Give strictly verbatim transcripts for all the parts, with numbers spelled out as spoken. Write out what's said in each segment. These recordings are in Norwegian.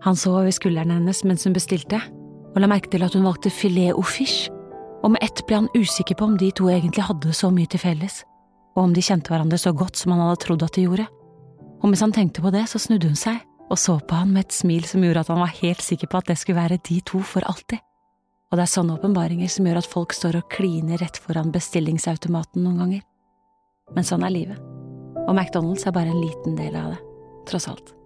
Han så over skulderen hennes mens hun bestilte, og la merke til at hun valgte filet au fish, og med ett ble han usikker på om de to egentlig hadde så mye til felles, og om de kjente hverandre så godt som han hadde trodd at de gjorde. Og mens han tenkte på det, så snudde hun seg, og så på han med et smil som gjorde at han var helt sikker på at det skulle være de to for alltid. Og det er sånne åpenbaringer som gjør at folk står og kliner rett foran bestillingsautomaten noen ganger. Men sånn er livet. Og McDonald's er bare en liten del av det, tross alt.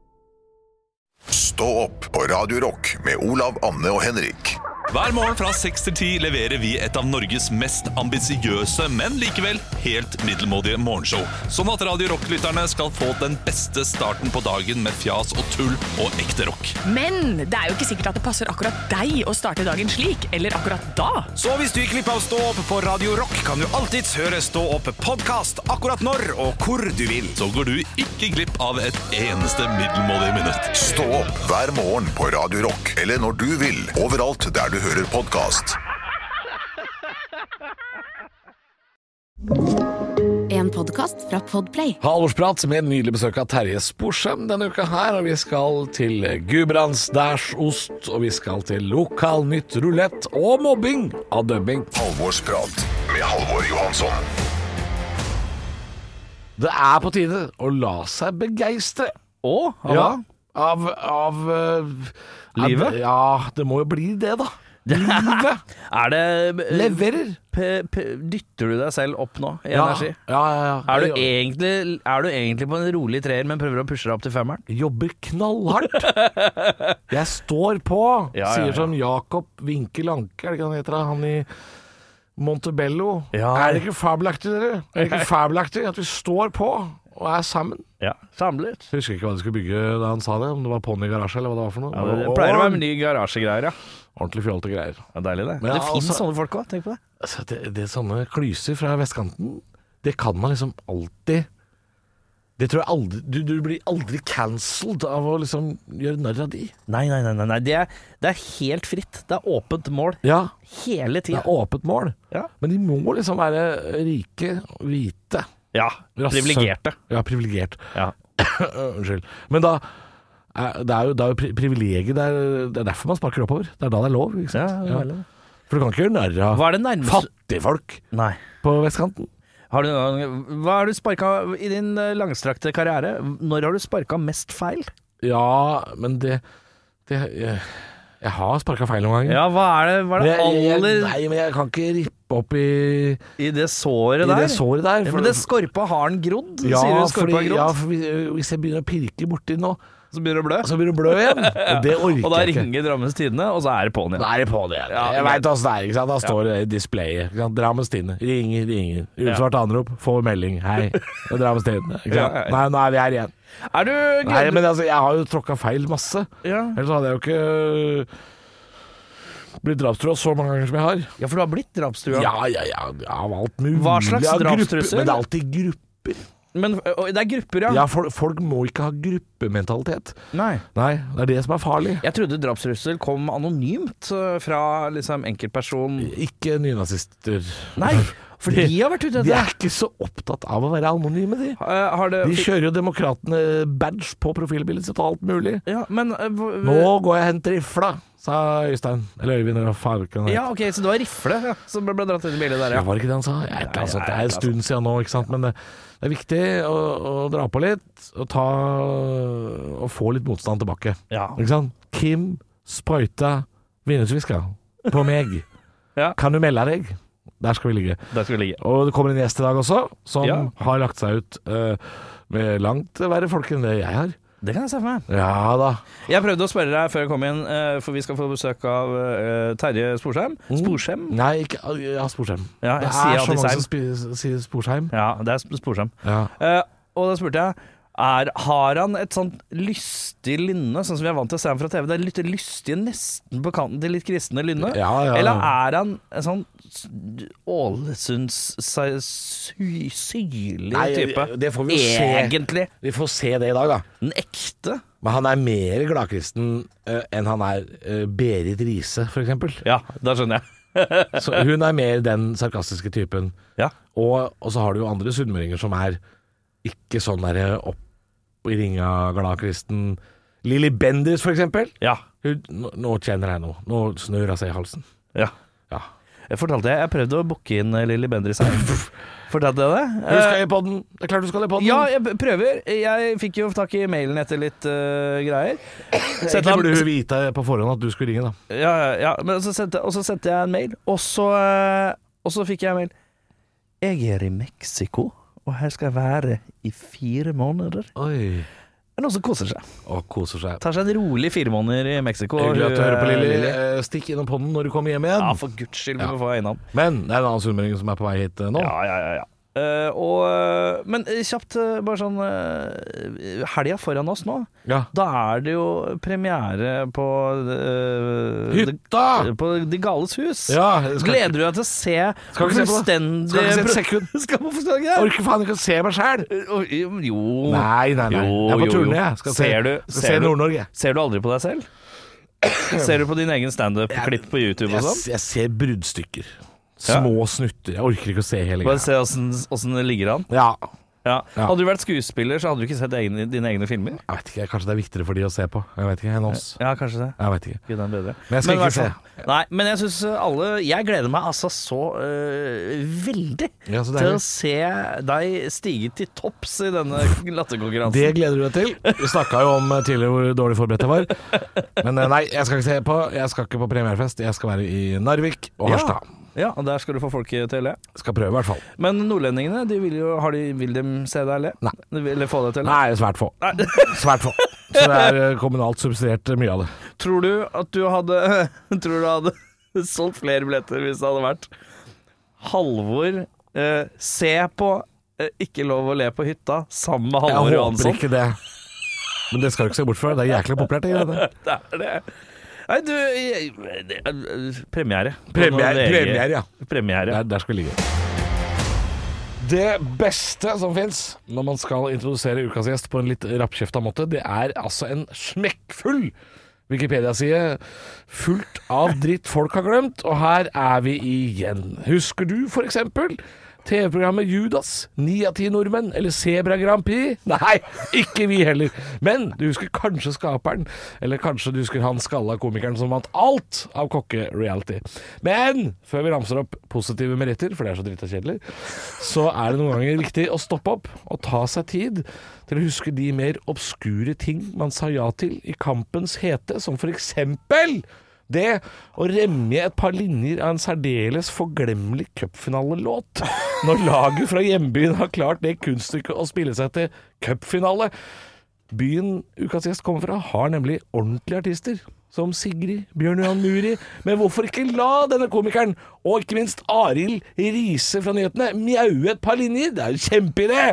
Stå opp på Radio Rock med Olav, Anne og Henrik. Hver morgen fra seks til ti leverer vi et av Norges mest ambisiøse, men likevel helt middelmådige morgenshow. Sånn at Radio Rock-lytterne skal få den beste starten på dagen med fjas og tull og ekte rock. Men det er jo ikke sikkert at det passer akkurat deg å starte dagen slik, eller akkurat da. Så hvis du gikk glipp av Stå opp på Radio Rock, kan du alltids høre Stå opp podcast akkurat når og hvor du vil. Så går du ikke glipp av et eneste middelmådig minutt. Stå opp hver morgen på Radio Rock, eller når du vil, overalt der du hører podcast. En podcast fra Podplay. Halvorsprat med en nydelig besøk av Terje Sporsem denne uka her, og vi skal til Gudbrandsdærsost, og vi skal til lokal nytt rulett og mobbing av dubbing. Halvorsprat med Halvor Johansson. Det er på tide å la seg begeistre. Å, av Ja, hva? av, av uh, Livet? Av, ja, det må jo bli det da. Livet Er det leverer. p p Dytter du deg selv opp nå i Ja, energi? ja, ja, ja. Er du, Jeg egentlig, er du egentlig på en rolig treer, men prøver å pushe deg opp til femmeren? jobber knallhardt. Jeg står på, Ja, ja, sier ja. som Jakob Winkel Anke, er det ikke han heter? Han i Montebello. Ja. Er det ikke fabelaktig, dere? Er det ikke fabelaktig at vi står på og er sammen? Ja, samlet. Jeg husker ikke hva de skulle bygge da han sa det, om det var Pony Garasje eller hva det var for noe. Ja, det Og- pleier å være mye garasjegreier, ja. Ordentlig fjolte greier. Ja, deilig det. Men det ja, finnes altså- sånne folk også, tenk på det. Altså, det, det er sånne klyser fra vestkanten, det kan man liksom alltid. Det tror jeg aldri Du, du blir aldri cancelled av å liksom gjøre narr av de. Nei, nei, nei, nei, nei. Det, er, det er helt fritt. Det er åpent mål Ja, hele det tiden. er åpent mål. Ja, Men de må liksom være rike, hvite. ja. Rasse. Privilegerte. Ja, privilegert. Ja. Unnskyld. Men da er, det er jo, det er jo pri privilegiet, det er, det er derfor man sparker oppover. Det er da det er lov, ikke Ja, sant? ja, veldig. For du kan ikke gjøre narr av Hva er det nærmeste fattigfolk Nei. på vestkanten. Har du, hva har du sparka i din eh, langstrakte karriere? Når har du sparka mest feil? Ja, men det, det jeg, jeg har sparket feil noen ganger. Ja, hva er det, hva er Men det jeg, jeg, aller nei, men jeg kan ikke rippe opp i, i det såret i der? det såret der. Ja, men det skorpa har den grodd? ja, Sier du skorpa har fordi, grodd? ja, for hvis, hvis jeg begynner å pirke borti nå, Så begynner det å blø? så blir det blø igjen. Og det orker Og da jeg ikke. ringer Drammens Tidende, og så er det på'n igjen. Da er det på det. Ja, jeg greit. vet hvordan det er, ikke sant? Da står det i displayet. Ikke sant? Drammens Tidende. Ringer, ringer. Usvart anrop. Får melding. Hei. Det er Drammens Tidende. Ikke sant? Ja, ja. Nei, nå er vi her igjen. Er du Nei, men altså, jeg har jo tråkka feil masse. ja. Ellers hadde jeg jo ikke øh, blitt drapstrua så mange ganger som jeg har. ja, for du har blitt drapstrua. Ja, ja, ja. Av alt mulig. Hva slags Ja, grupper, drapstrussel? Men det er alltid grupper. Men og det er grupper, ja? Ja, folk, folk må ikke ha gruppementalitet. Nei. Nei, det er det som er farlig. Jeg trodde drapstrussel kom anonymt eh, fra liksom enkeltperson. Ikke nynazister. Nei, for de har vært ute De etter er ikke så opptatt av å være anonyme, de. Eh, Har det De kjører jo demokratene badge på profilbildet sitt og alt mulig. Ja, men eh, hvor- Nå går jeg og henter rifla, sa Øystein. Eller Øyvind, eller hva farken Ja, ok, så det var rifle ja, som ble, ble dratt inn i bildet der, Ja, ja. var det ikke det han sa? Ja, et eller annet sånt. Det er en Ja, ja, stund siden nå, ikke sant? Men det, det er viktig å, å dra på litt og, ta, og få litt motstand tilbake. Ja. Ikke sant? Kim sprøyta vindusviska på meg. Ja. Kan du melde deg? Der skal vi ligge. Der skal vi ligge. Og det kommer en gjest i dag også, som Ja. har lagt seg ut eh, med langt verre folk enn det jeg har. Det kan jeg se for meg. Ja da. Jeg prøvde å spørre deg før jeg kom inn, eh, for vi skal få besøk av eh, Terje Sporsheim. Sporsheim? Nei, ikke ja, Sporsheim. Ja, jeg det sier er så alltid mange Seim. som spi- sier Sporsheim. Ja, det er Sp- Sporsheim. Ja. Eh, og da spurte jeg er, har han et sånt lystig lynne, sånn som vi er vant til å se ham fra T V? Det er litt lystig, nesten på kanten til litt kristne lynne? Ja, ja, ja. Eller er han en sånn s- Ålesunds sy- sy- syrlig Nei, type? det får vi jo se. Egentlig. Vi får se det i dag, da. Den ekte? Men han er mer gladkristen uh, enn han er uh, Berit Riise, for eksempel. Ja, da skjønner jeg. Så hun er mer den sarkastiske typen. Ja. Og, og så har du jo andre sunnmøringer som er ikke sånn der opp i ringa gladkristen. Lili Bendriss, for eksempel. Ja. Hun, nå, nå kjenner jeg noe. Nå snør jeg seg i halsen. Ja. Ja. Jeg fortalte jeg, jeg prøvde å booke inn Lili Bendriss her. Fortalte jeg det? Du skal i podden. Det er klart du skal i podden. Ja, jeg prøver. Jeg fikk jo tak i mailen etter litt uh, greier. Egentlig burde du vite på forhånd at du skulle ringe, da. Ja, ja, ja. Men så sendte, og så sendte jeg en mail, og så, uh, og så fikk jeg en mail. Jeg er i Mexico, og her skal jeg være i fire måneder. Oi. Det er noen som koser seg. Og koser seg. Tar seg en rolig fire måneder i Mexico. Hyggelig at du hører på, Lili. Lili. Stikk innom podden når du kommer hjem igjen. Ja, for guds skyld, vi må få øynene. Men det er en annen sunnmøring som er på vei hit nå. Ja, ja, ja, ja. Uh, og, uh, men kjapt, uh, bare sånn uh, helga foran oss nå. Ja. Da er det jo premiere på uh, Hytta! De, på De Gales hus. Ja, skal Gleder du deg til å se Skal ikke se på det. fullstendig Skal ikke se et sekund. Skal hvorfor skal du ikke Jeg det? orker faen ikke å se meg sjæl. Jo. Nei, nei, nei. Jo, Jeg er på jo, turné, jo. jeg. Skal Ser se, du- skal ser se du- Nord-Norge. Ser du aldri på deg selv? Ser du på din egen standup-klipp på YouTube og Jeg, sånn? jeg ser bruddstykker. Ja. Små snutter. Jeg orker ikke å se hele Bare greia. se åssen åssen det ligger an. Ja. Ja. Ja. Hadde du vært skuespiller, så hadde du ikke sett egne, dine egne filmer? Jeg vet ikke, Kanskje det er viktigere for de å se på. Jeg vet ikke, enn oss. Ja, kanskje det. Jeg vet ikke. Gud, den er bedre. Men jeg skal i ikke hvert se. fall- Nei, men jeg syns alle Jeg gleder meg altså så øh, veldig Ja, så til deilig. å se deg stige til topps i denne latterkonkurransen. Det gleder du deg til. Vi snakka jo om tidligere hvor dårlig forberedt jeg var. Men eh, nei, jeg skal ikke se på. Jeg skal ikke på premierefest. Jeg skal være i Narvik og Harstad. Ja, og der skal du få folk til å le. Skal prøve, i hvert fall. Men nordlendingene, de vil jo Har de, vil de se deg le? Nei. De vil, eller få deg til å le? Nei, svært få. Svært få. Så det er eh, kommunalt subsidiert, eh, mye av det. Tror du at du hadde Tror du hadde solgt flere billetter hvis det hadde vært Halvor eh, se på eh, Ikke lov å le på hytta sammen med Jeg Halvor håper Johansson? ikke det. Men det skal du ikke se bort fra. Det er jæklig populært. Det, det. Det er det. Nei, du jeg, det er- Premiere. Premiere, V G. premiere, ja. Premiere. Der, der skal vi ligge. Det beste som finnes når man skal introdusere ukas gjest på en litt rappkjefta måte, det er altså en smekkfull Wikipedia-side fullt av dritt folk har glemt, og her er vi igjen. Husker du for eksempel T V-programmet Judas, ni av ti nordmenn, eller Zebra Grand Prix? Nei, ikke vi heller. Men du husker kanskje skaperen, eller kanskje du husker han skalla komikeren som vant alt av kokkereality. Men før vi ramser opp positive meritter, for det er så dritt og kjedelig, så er det noen ganger viktig å stoppe opp og ta seg tid til å huske de mer obskure ting man sa ja til i kampens hete, som for eksempel det å remje et par linjer av en særdeles forglemmelig cupfinalelåt når laget fra hjembyen har klart det kunststykket å spille seg til cupfinale. Byen ukas gjest kommer fra har nemlig ordentlige artister som Sigrid, Bjørn Johan Muri, men hvorfor ikke la denne komikeren og ikke minst Arild Riise fra nyhetene mjaue et par linjer? Det er jo kjempeidé!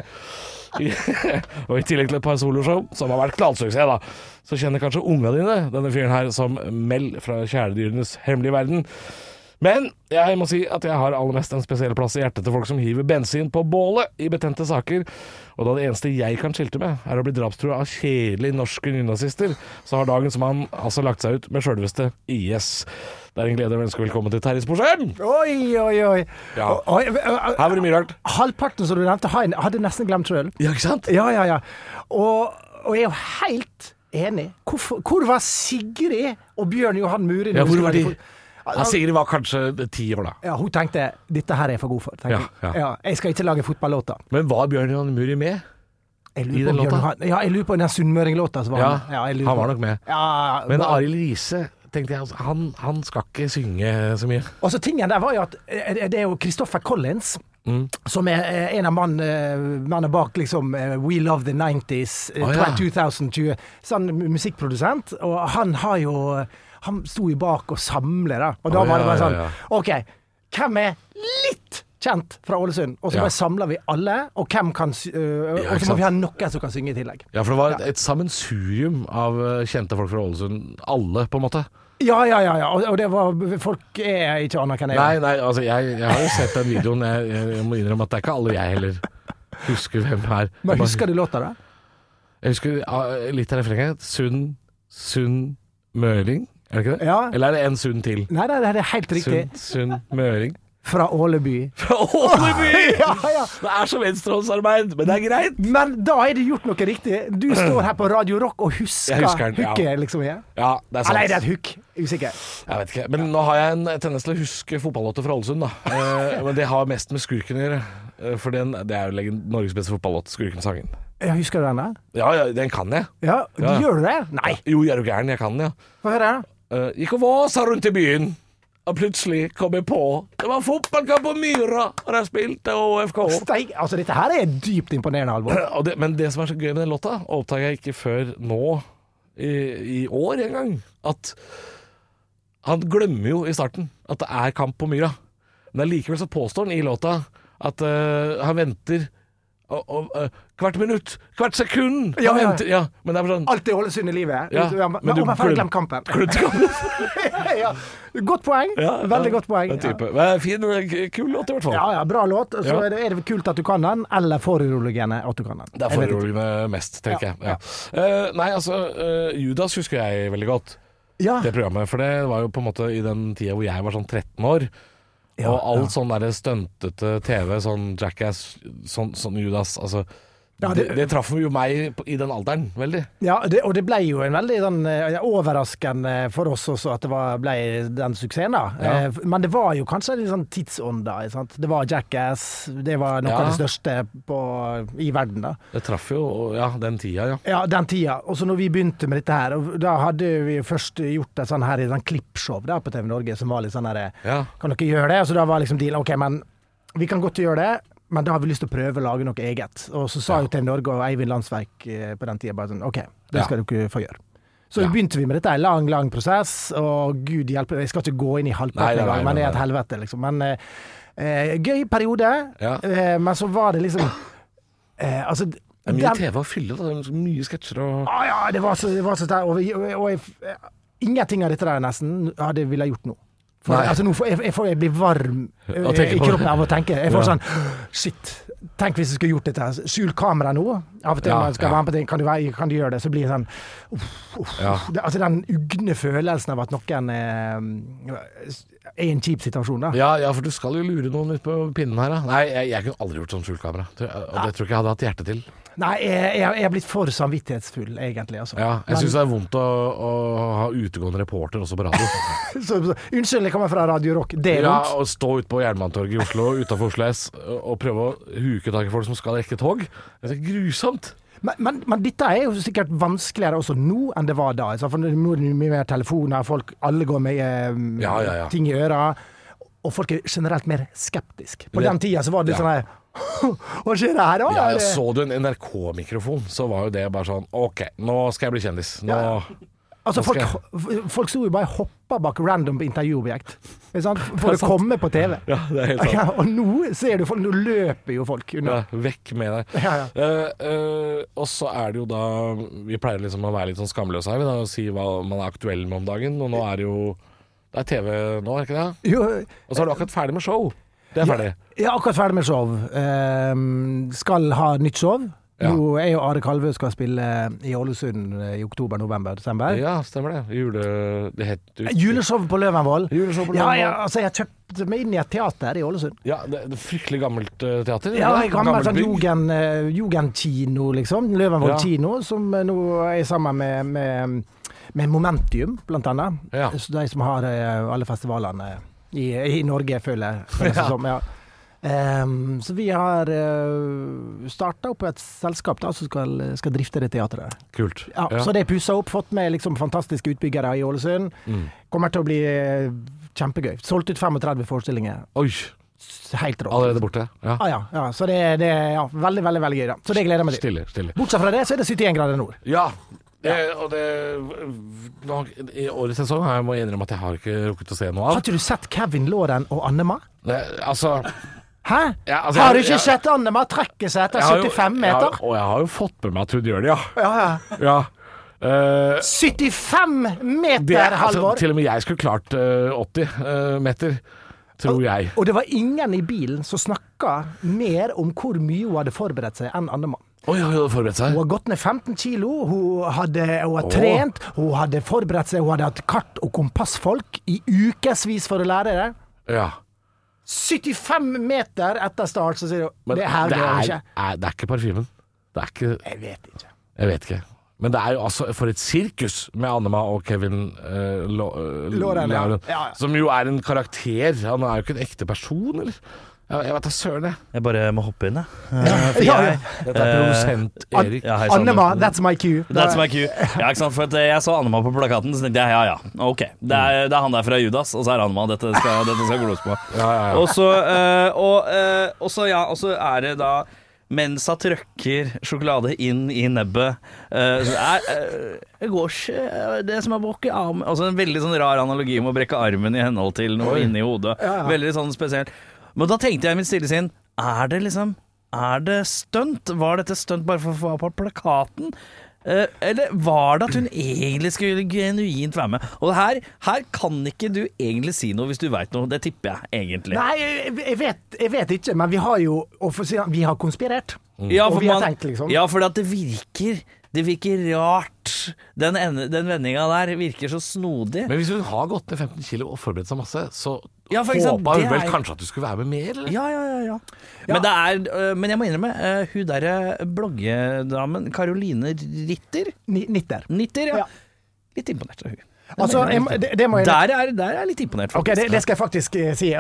Og i tillegg til et par soloshow som har vært knallsuksess, da, så kjenner kanskje unga dine denne fyren her som Mel fra Kjæledyrenes hemmelige verden. Men jeg må si at jeg har aller mest en spesiell plass i hjertet til folk som hiver bensin på bålet i betente saker. Og da det eneste jeg kan skilte med er å bli drapstrua av kjedelige norske nynazister, så har dagens mann altså lagt seg ut med selveste I S. Det er en glede å ønske velkommen til Terje Sporsem. Oi, oi, oi. Ja. Oi, ø- ø- Her var det mye rart. Halvparten som du nevnte, har jeg- hadde jeg nesten glemt sjøl. Ja, ikke sant? Ja, ja, ja. Og, og jeg er jo helt enig. Hvorfor, hvor var Sigrid og Bjørn Johan Muri? Ja, når vi hvor skulle var være de? fot- Ja, Sigrid var kanskje ti år da. Ja, hun tenkte dette her er jeg for god for. tenkte Ja, hun. ja. Jeg skal ikke lage fotballåter. Men var Bjørn Johan Muri med? Jeg I lurer den på om Bjørn låta? Johan, ja, jeg lurer på den Sunnmøring-låta. som var Ja, med. Ja, jeg lurer han på- var nok med. Ja, Men bare- Arild Riise, tenkte jeg, altså, han, han skal ikke synge så mye. Og så tingen der var jo at eh, det er jo Christopher Collins, Mm. som er eh, en av mann, eh, mannen bak liksom eh, We Love the nineties, eh, Å, ja. to thousand twenty, sånn musikkprodusent, og han har jo han sto jo bak og samler da, og da Å, var det ja, bare sånn, ja, ja. ok, hvem er litt kjent fra Ålesund? Og så Ja. bare samler vi alle, og hvem kan, sy- øh, Ja, og ikke så må vi ha sant. noen som kan synge i tillegg. Ja, for det var et, et sammensurium av eh, kjente folk fra Ålesund. Alle, på en måte. Ja, ja, ja, ja. Og, og det var, folk er ikke aner hvem jeg Nei, er. nei, altså, jeg, jeg har jo sett den videoen. Jeg, jeg, jeg må innrømme at det er ikke alle jeg heller husker hvem er. Men husker du låta da? Jeg husker ah, litt av refrenget. Sund, Sund Møring. Er det ikke det? Ja. Eller er det en Sund til? Nei, nei, det er helt riktig. Sund, Sund Møring. fra Åleby. Fra Åleby! Ja, ja. Det er så venstrehåndsarbeid, men det er greit. Men da har du gjort noe riktig. Du står her på Radio Rock og husker, Jeg husker den, ja. hooket, liksom. Ja. Ja, det er sant. Eller er det et hook? Usikker. Jeg vet ikke, men nå har jeg en tendens til å huske fotballåter fra Ålesund, da. Eh, men det har mest med Skurken å gjøre. Eh, for den, det er jo legend- Norges beste fotballåt, Skurken-sangen. Ja, husker du den der? Ja, ja, den kan jeg. Ja, Ja. gjør du det? Nei. Jo, jeg er jo gæren, jeg kan den, ja. Få høre. Eh, gikk og vasa rundt i byen, og plutselig kom jeg på. Det var fotballkamp på Myra, og der spilte Å F K. Steik. Altså, dette her er dypt imponerende, Halvor. Og det, men det som er så gøy med den låta, oppdaget jeg ikke før nå i, i år en gang, at han glemmer jo i starten at det er kamp på Myra. Men allikevel så påstår han i låta at uh, han venter og, og, uh, hvert minutt, hvert sekund. Han Ja, ja. venter, ja. Men det er bare sånn Alt er Ålesund i livet. Ja, men men du om jeg får glem- glemme kampen. Glemte kampen. ja. Godt poeng. Ja, Veldig ja. godt poeng. Den type. Men fin, kul låt i hvert fall. Ja, ja, bra låt. Så Ja. er, det, er det kult at du kan den, eller foruroligende at du kan den. Det er Jeg vet ikke. foruroligende mest, tenker Ja, jeg. Ja. Uh, nei, altså, uh, Judas husker jeg veldig godt. Ja. Det programmet, for det var jo på en måte i den tida hvor jeg var sånn tretten år. Ja, og alt ja. sånn der stuntete T V, sånn Jackass, sånn, sånn Judas, altså Ja, det, det- det traff jo meg på- i den alderen, veldig. Ja, det, og det ble jo en veldig sånn, eh, overraskende for oss også at det var, ble den suksessen, da. Ja. Eh, men det var jo kanskje en sånn tidsånd, da. ikke sant? Det var Jackass, det var noe Ja. av det største på, i verden, da. Det traff jo, ja, den tida, ja. Ja, den tida. Og så når vi begynte med dette her, og da hadde vi først gjort et sånn her i sånn klippshow der på T V Norge, som var litt sånn her, Ja, kan dere gjøre det? Og så da var liksom dealen, ok, men vi kan godt gjøre det, men da har vi lyst til å prøve å lage noe eget. Og så sa jo T V Norge og Eivind Landsverk eh, på den tida bare sånn, ok, det Ja. skal dere få gjøre. Så Ja. begynte vi med dette, en lang, lang prosess, og Gud hjelpe, jeg skal ikke gå inn i Nei, halvparten nei, engang, nei, men det er nei, et helvete, liksom. Men eh, eh, gøy periode, Ja. eh, men så var det liksom, eh, altså, det er mye den- T V å fylle, da. Det er så mye sketsjer og Ah, ja, det var så, det var så sterkt. Og, vi- og, og jeg, ingenting av dette der nesten hadde jeg ville gjort nå. For, Nei. altså, nå får, jeg, jeg, får, jeg blir varm eh, Å tenke i på kroppen det. av å tenke. Jeg får Ja. sånn Shit. Tenk hvis jeg skulle gjort dette. her. Skjul kamera nå. Av og til Ja, når jeg skal ja. være med på ting, kan du, være- kan du gjøre det? Så blir det sånn uff, uff, Ja. uff. Det, altså den ugne følelsen av at noen eh, er i en kjip situasjon, da. ja, ja, for du skal jo lure noen ut på pinnen her, da. Nei, jeg, jeg kunne aldri gjort sånn skjulkamera. Og det tror jeg ikke jeg hadde hatt hjerte til. Nei, jeg, jeg, jeg er blitt for samvittighetsfull, egentlig. Altså. Ja, jeg Men- syns det er vondt å, å ha utegående reporter også på radio. så, så, unnskyld, jeg kommer fra Radio Rock. Det er Ja, vondt. Å stå ute på Jernbanetorget i Oslo utenfor Oslo S og prøve å huke tak i folk som skal rekke tog. Det er grusomt. Men, men, men dette er jo sikkert vanskeligere også nå enn det var da. Altså, for nå er det mye mer telefoner, folk, alle går med eh, Ja, ja, ja. ting i øra, og folk er generelt mer skeptiske. På Det- den tida så var det litt ja. sånn her Hva skjer det her, da? Ja, Er ja, det- så du en N R K-mikrofon, så var jo det bare sånn OK, nå skal jeg bli kjendis. Nå Ja, Altså, Nå folk, skal folk sto jo bare og hoppa bak random på intervjuobjekt ikke sant? for å komme på T V. Ja, det er helt sant. Ja, og nå ser du folk, nå løper jo folk unna. Ja, vekk med deg. Ja, ja. Eh, eh, og så er det jo da Vi pleier liksom å være litt sånn skamløse her, vi da, og si hva man er aktuell med om dagen. Og nå er det jo Det er T V nå, er det ikke det? Jo, Og så er du akkurat ferdig med show. Det er ferdig. Jeg er akkurat ferdig med show. Ehm, skal ha nytt show. Ja. Nå er jo Are Kalvø skal spille i Ålesund i oktober, november, desember. Ja, stemmer det. Jule... Det het jo ikke- Juleshow på Løvenvoll. Juleshow på Ja, Løvenvoll. ja, altså jeg kjøpte meg inn i et teater i Ålesund. Ja, det, det er fryktelig gammelt eh, teater. Ja, det? jeg gammel Gammelt sånn bygg. Jugen, uh, Jugendkino, liksom. Løvenvoll Ja. kino, som eh, nå er sammen med, med, med Momentium, blant annet. Ja. Så de som har eh, alle festivalene i, i Norge, føler føler jeg Ja. som. Ja. Ehm, så vi har uh, starta opp et selskap da, som skal, skal drifte det teatret. Kult. Ja, Så det er pussa opp, fått med liksom fantastiske utbyggere i Ålesund. Mm. Kommer til å bli eh, kjempegøy. Solgt ut femogtredve forestillinger. Oi, Helt rått. allerede borte. Ja. Ah, ja, ja, så det, det er ja, veldig, veldig veldig gøy. da. Så det gleder jeg meg til. Stille, stille. Bortsett fra det, så er det syttien grader nord. Ja. Eh, og det nå, I årets sesong har jeg må innrømme at jeg har ikke rukket å se noe Har av. ikke du sett Kevin Lauren og Annema? Det, altså Hæ? Ja, altså, har du jeg- ikke jeg- sett Annema trekke seg etter jeg har jo- syttifem jeg har- meter? Og jeg har jo fått med meg at hun gjør det, ja. Ja, ja. ja. Eh, syttifem meter, det, altså, Halvor! til og med jeg skulle klart eh, åtti eh, meter, tror jeg. Og det var ingen i bilen som snakka mer om hvor mye hun hadde forberedt seg enn Annema. Oi, hun hadde forberedt seg. Hun har gått ned femten kilo, hun hadde, hun har Åh. trent, hun hadde forberedt seg, hun hadde hatt kart- og kompassfolk i ukevis for å lære det. Ja. syttifem meter etter start, så sier du Men det her det går er, ikke. er, det er ikke parfymen. Det er ikke Jeg vet ikke. Jeg vet ikke. Men det er jo altså for et sirkus med Annema og Kevin uh, Lauren, ja. Ja, ja. Som jo er en karakter. Han er jo ikke en ekte person, eller? Jeg, jeg vet da søren, jeg. Jeg bare må hoppe inn, jeg. Ja, ja, ja. Dette er produsent Erik. Ja, hei, Sander. Annema, that's my cue. That's my cue. Ja, ikke sant? For at jeg så Annema på plakaten, så tenkte jeg ja, ja, ok. Det er, det er han der fra Judas, og så er Annema. Dette skal, dette skal glos på. Ja, ja, ja. Og så, øh, og, øh, og så, ja, og så er det da mens han trøkker sjokolade inn i nebbet øh, så er, øh, det går ikke det som er brukket armen. Altså en veldig sånn rar analogi om å brekke armen i henhold til noe inni hodet. Ja, ja. Veldig sånn spesielt. Men da tenkte jeg i mitt stille sinn, er det liksom Er det stunt? Var dette stunt bare for å få på plakaten? Eh, eller var det at hun egentlig skulle genuint være med? Og her, her kan ikke du egentlig si noe hvis du vet noe. Det tipper jeg egentlig. Nei, jeg, jeg, vet, jeg vet ikke, men vi har jo vi har konspirert. Ja, og for vi har man, tenkt, liksom. ja, for det virker Det virker rart. Den, ende, den vendinga der virker så snodig. Men hvis hun har gått ned femten kilo og forberedt seg masse, så ja, eksempel, håpa hun vel er... kanskje at du skulle være med mer, eller? Ja, ja, ja, ja. Men, det er, øh, men jeg må innrømme, øh, hun derre bloggedamen, Caroline Ritter Ni, Nitter. Nitter, ja. Ja. Litt imponert av hun. Altså, jeg, det, det må jeg... Der er, der er jeg litt imponert, faktisk. Ok, det, det skal jeg faktisk uh, si.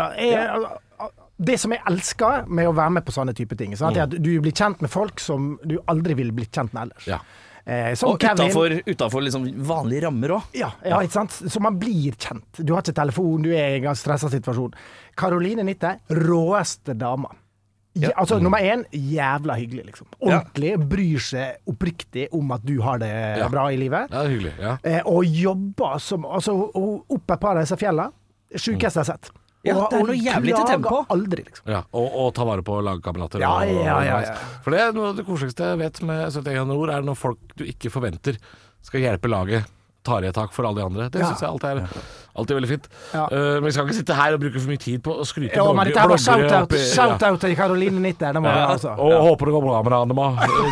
Jeg, det som jeg elsker med å være med på sånne type ting, sant, er at du blir kjent med folk som du aldri ville blitt kjent med ellers. Ja. Eh, som og Kevin. utenfor, utenfor liksom vanlige rammer også. Ja, ja, ikke sant? Så man blir kjent. Du har ikke telefon, du er i en stresset situasjon. Caroline Nitte, råeste dama. Ja, altså, nummer én, jævla hyggelig, liksom. Ordentlig, bryr seg oppriktig om at du har det Ja. bra i livet. Ja, hyggelig, ja. Eh, og jobber som, altså, opp et par av disse fjellene. Sjukeste jeg har sett. Ja, Og- det er og noe jævlig til tempo. klager aldri, liksom. Ja, og, og ta vare på lagkamerater. Ja, og- og- ja, ja, ja. For det er noe av det koseligste jeg vet med syttién grader nord, er når folk du ikke forventer skal hjelpe laget, tar i et tak for alle de andre. Det Ja. synes jeg alltid er alltid veldig fint. Ja. Uh, men vi skal ikke sitte her og bruke for mye tid på å skryte Ja, men dette her var shout-out oppi- shout til Caroline Nitter. Det, må ja. jeg, altså. Og håper det går bra med Annema.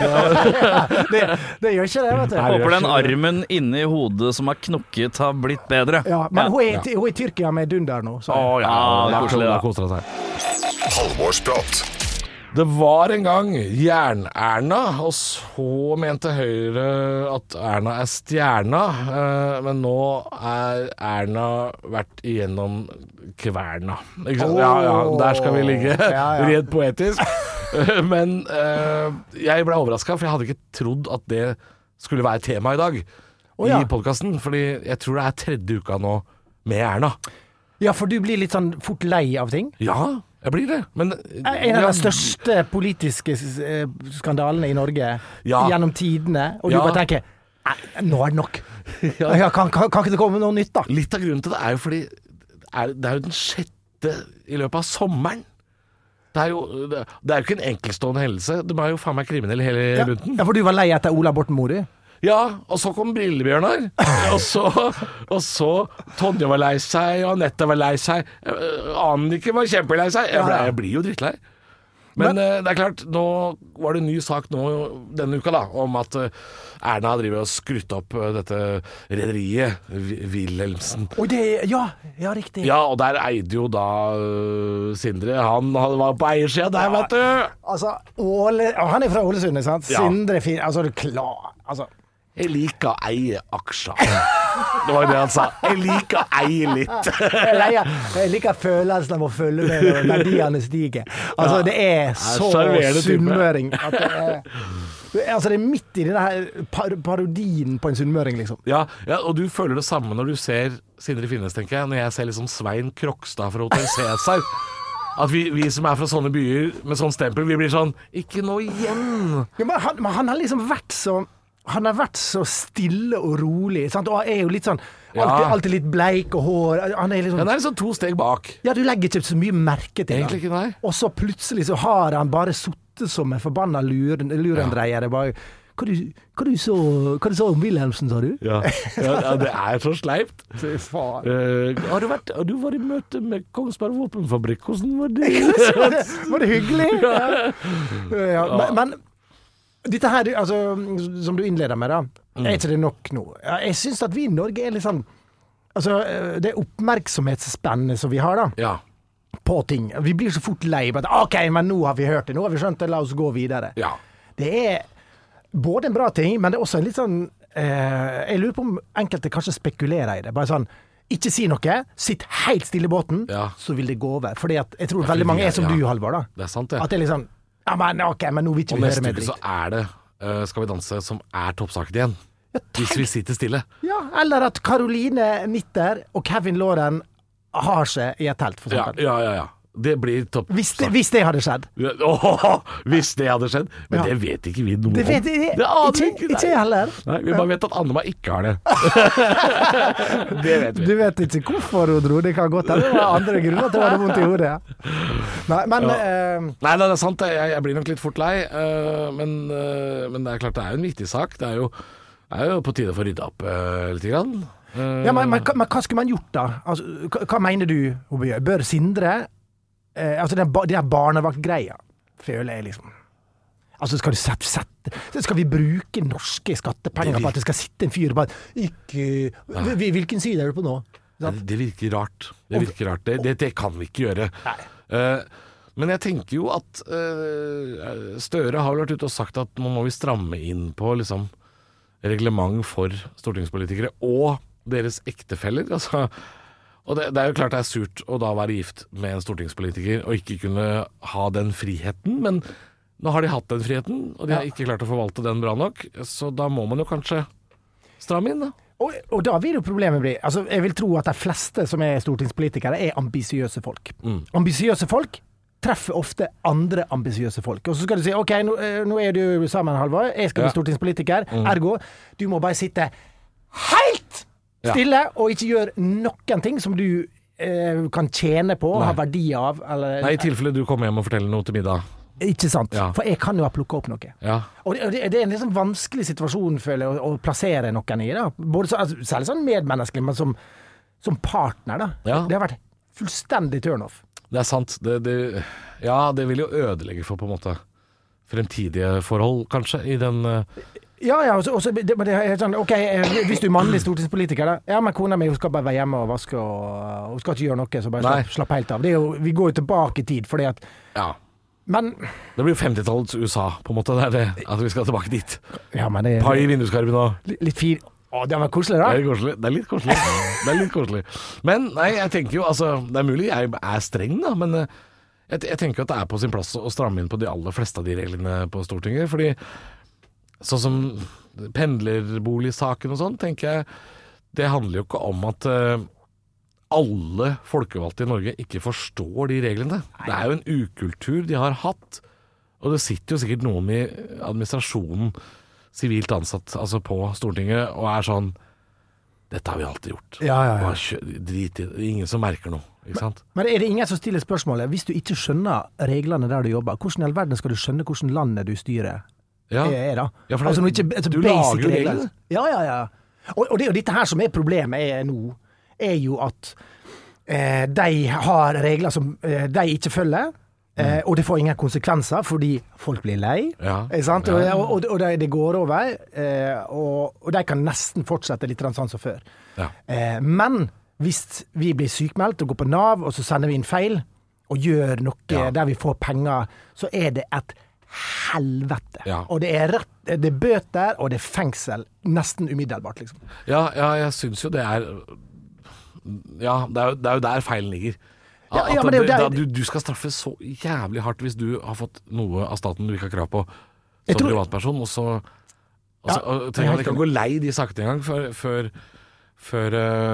det, det gjør ikke det, vet du. Nei, Håper den jeg skjønner. armen inni hodet som har knokket har blitt bedre. Ja, men Ja. hun er, hun er i Tyrkia med dunder nå. Så. Å ja, Ah, da koselig, da. koser hun seg. Halvorsprat. Det var en gang Jern-Erna, og så mente Høyre at Erna er stjerna, eh, men nå er Erna vært igjennom kverna. Ikke sant? Ja, ja, der skal vi ligge. Ja, ja. Rent poetisk. Men eh, jeg ble overraska, for jeg hadde ikke trodd at det skulle være tema i dag Å, ja. i podkasten. Fordi jeg tror det er tredje uka nå med Erna. Ja, for du blir litt sånn fort lei av ting. Ja, jeg blir det. Men En av de største politiske eh, skandalene i Norge Ja. gjennom tidene, og du Ja. bare tenker "Nei, nå er det nok. Ja, kan, kan, kan ikke det komme noe nytt, da? Litt av grunnen til det er jo fordi er, det er jo den sjette i løpet av sommeren. Det er jo, det, det er jo ikke en enkeltstående hendelse. De er jo faen meg kriminelle hele Ja, bunten. ja, for du var lei etter Ola Borten Moe, du? Ja, og så kom Brillebjørnar. Og så, og så Tonje var lei seg, og Anette var lei seg. Eh, Annike var kjempelei seg. Jeg, ble, jeg blir jo drittlei. Men, Men- eh, det er klart, nå var det en ny sak nå denne uka da, om at eh, Erna driver og skrutt opp eh, dette rederiet, Vi- Wilhelmsen. Oi, det Ja, ja riktig. Ja, og der eide jo da øh, Sindre. Han, han var på eiersida der, vet du. Altså, Åle, og han er fra Ålesund, ikke sant? Ja. Sindre Fin... Altså, det er klar Altså Jeg liker å eie aksjer. Det var det han sa. Jeg liker å eie litt. Jeg liker, jeg liker følelsen av å følge med når verdiene stiger. Altså, Ja. det er så sjarmerende type. sunnmøring at det er Altså, det er midt i denne her par parodien på en sunnmøring, liksom. Ja, ja, og du føler det samme når du ser Sindre Finnes, tenker jeg. Når jeg ser liksom Svein Krokstad fra Hotell Cæsar. At vi, vi som er fra sånne byer med sånn stempel, vi blir sånn Ikke nå igjen! Ja, men, han, men han har liksom vært så Han har vært så stille og rolig, sant? Og han er jo litt sånn alltid, Ja. alltid litt bleik og hår. Han er liksom Han er liksom to steg bak. Ja, du legger ikke så mye merke til Egentlig ikke, nei. Og så plutselig så har han bare sittet som en forbanna luren, lurendreier. Det bare hva du, hva, du så, hva du så om Wilhelmsen, sa du? Ja, ja, ja det er så sleipt. Fy faen. Uh, har, du vært, har du vært i møte med Kongsberg Våpenfabrikk? Hvordan var det? var, det, var det hyggelig? Ja. Ja, men, men dette her, altså, som du innleder med, da, er ikke det nok nå? Ja, jeg syns at vi i Norge er litt sånn Altså, det oppmerksomhetsspennet som vi har, da. Ja. på ting. Vi blir så fort lei. But, ok, men nå har vi hørt det. Nå har vi skjønt det. La oss gå videre. Ja. Det er både en bra ting, men det er også en litt sånn eh, jeg lurer på om enkelte kanskje spekulerer i det. Bare sånn, ikke si noe, sitt helt stille i båten, Ja. så vil det gå over. Fordi at jeg tror Ja, veldig fordi mange er som ja. du, Halvor, da. Det er sant, det. At det er litt sånn, ja, men ok, men nå vil ikke Og vi høre neste mer uke så dritt. er det uh, Skal vi danse som er toppsaken igjen. Hvis vi sitter stille. Ja, eller at Caroline Nitter og Kevin Lauren har seg i et telt, for Ja, eksempel. ja, ja, ja. Det blir topp. Hvis, det, hvis det hadde skjedd. Ja, åh, hvis det hadde skjedd. Men Ja. det vet ikke vi noe Det vet om. jeg, Det aner vi ikke, nei. ikke jeg heller. Nei, vi bare vet at Annema ikke har det. Det vet vi. Du vet ikke hvorfor hun dro, det kan godt hende det var andre grunner til at hun hadde vondt i hodet. Nei, men eh, Nei, det er sant. Jeg, jeg blir nok litt fort lei. øh, men, øh, men det er klart det er jo en viktig sak. Det er jo, det er jo på tide å få rydda opp øh, litt grann. Uh, ja, men, men, hva- men hva skulle man gjort da? Altså, hva, hva mener du hun bør gjøre? Bør Sindre eh, Altså den, ba- den der barnevaktgreia, føler jeg liksom. Altså skal du sette, sette Skal vi bruke norske skattepenger Det på at det skal sitte en fyr og bare Ikke Hvil- Hvilken side er du på nå? det, det virker rart. Det virker rart. Det, det, det kan vi ikke gjøre. Uh, men jeg tenker jo at uh, Støre har vel vært ute og sagt at nå må vi stramme inn på liksom reglement for stortingspolitikere og deres ektefeller. Altså, og det, det er jo klart det er surt å da være gift med en stortingspolitiker og ikke kunne ha den friheten, men nå har de hatt den friheten, og de har ikke klart å forvalte den bra nok, så da må man jo kanskje stramme inn, da. Og, og da vil jo problemet bli altså, jeg vil tro at de fleste som er stortingspolitikere er ambisiøse folk. Mm. Ambisiøse folk treffer ofte andre ambisiøse folk. Og så skal du si ok, nå, eh, nå er du sammen, Halvor. Jeg skal bli Ja. stortingspolitiker. Mm. Ergo, du må bare sitte helt Ja. stille og ikke gjøre noen ting som du eh, kan tjene på, Nei. ha verdi av. Eller, Nei, i tilfelle du kommer hjem og forteller noe til middag. ikke sant? Ja. For jeg kan jo ha plukket opp noe. Ja. Og det, og det, det er en liksom vanskelig situasjon, føler jeg, å, å plassere noen i. Da. Både så, altså, særlig sånn medmenneskelig, men som, som partner. Da. Ja. Det har vært fullstendig turn-off. Det er sant. Det, det, ja, det vil jo ødelegge for på en måte fremtidige forhold, kanskje, i den uh, Ja, ja, og så, og så, det, men det er sånn, ok, eh, hvis du er mannlig stortingspolitiker, da. Ja, men kona mi hun skal bare være hjemme og vaske, og hun skal ikke gjøre noe, så bare Nei. slapp, slapp helt av. Det er jo, vi går jo tilbake i tid, fordi at Ja. Men Det blir jo femtitallets U S A, på en måte. Det er det. At vi skal tilbake dit. Ja, men det Pai i er vinduskarmen og litt, litt fin. Å, det var koselig, da. Det er litt koselig. Det er litt koselig. Det er litt koselig. Men nei, jeg tenker jo altså det er mulig jeg er streng, da, men eh, jeg, jeg tenker at det er på sin plass å stramme inn på de aller fleste av de reglene på Stortinget. Fordi sånn som pendlerboligsaken og sånn, tenker jeg det handler jo ikke om at eh, alle folkevalgte i Norge ikke forstår de reglene. Det er jo en ukultur de har hatt, og det sitter jo sikkert noen i administrasjonen, sivilt ansatt, altså på Stortinget, og er sånn dette har vi alltid gjort. Ja, ja, ja. Bare kjø- drit i det. Ingen som merker noe, ikke sant? Men er det ingen som stiller spørsmålet, hvis du ikke skjønner reglene der du jobber, hvordan i all verden skal du skjønne hvordan landet du styrer Ja, er, er da? Ja, for det- altså, når ikke, altså, du basic lager jo regler. regler. Ja, ja, ja. Og, og det er jo dette her som er problemet er nå, er jo at eh, de har regler som eh, de ikke følger, eh, og det får ingen konsekvenser fordi folk blir lei. Ja. Ikke sant? Ja, ja. Og, og, og det, det går over, eh, og, og de kan nesten fortsette litt sånn som før. Ja. Eh, men hvis vi blir sykmeldt og går på Nav, og så sender vi inn feil, og gjør noe Ja. der vi får penger, så er det et helvete. Ja. Og det er, rett, det er bøter, og det er fengsel nesten umiddelbart, liksom. Ja, ja, jeg syns jo det er Ja, det er jo, det er jo der feilen ligger. Ja, At ja, men det er jo det- der- da, du, du skal straffes så jævlig hardt hvis du har fått noe av staten du ikke har krav på Jeg som tror- privatperson, og så og så- Ja, og jeg er trenger man helt ikke å gå lei de sakene engang før, før, før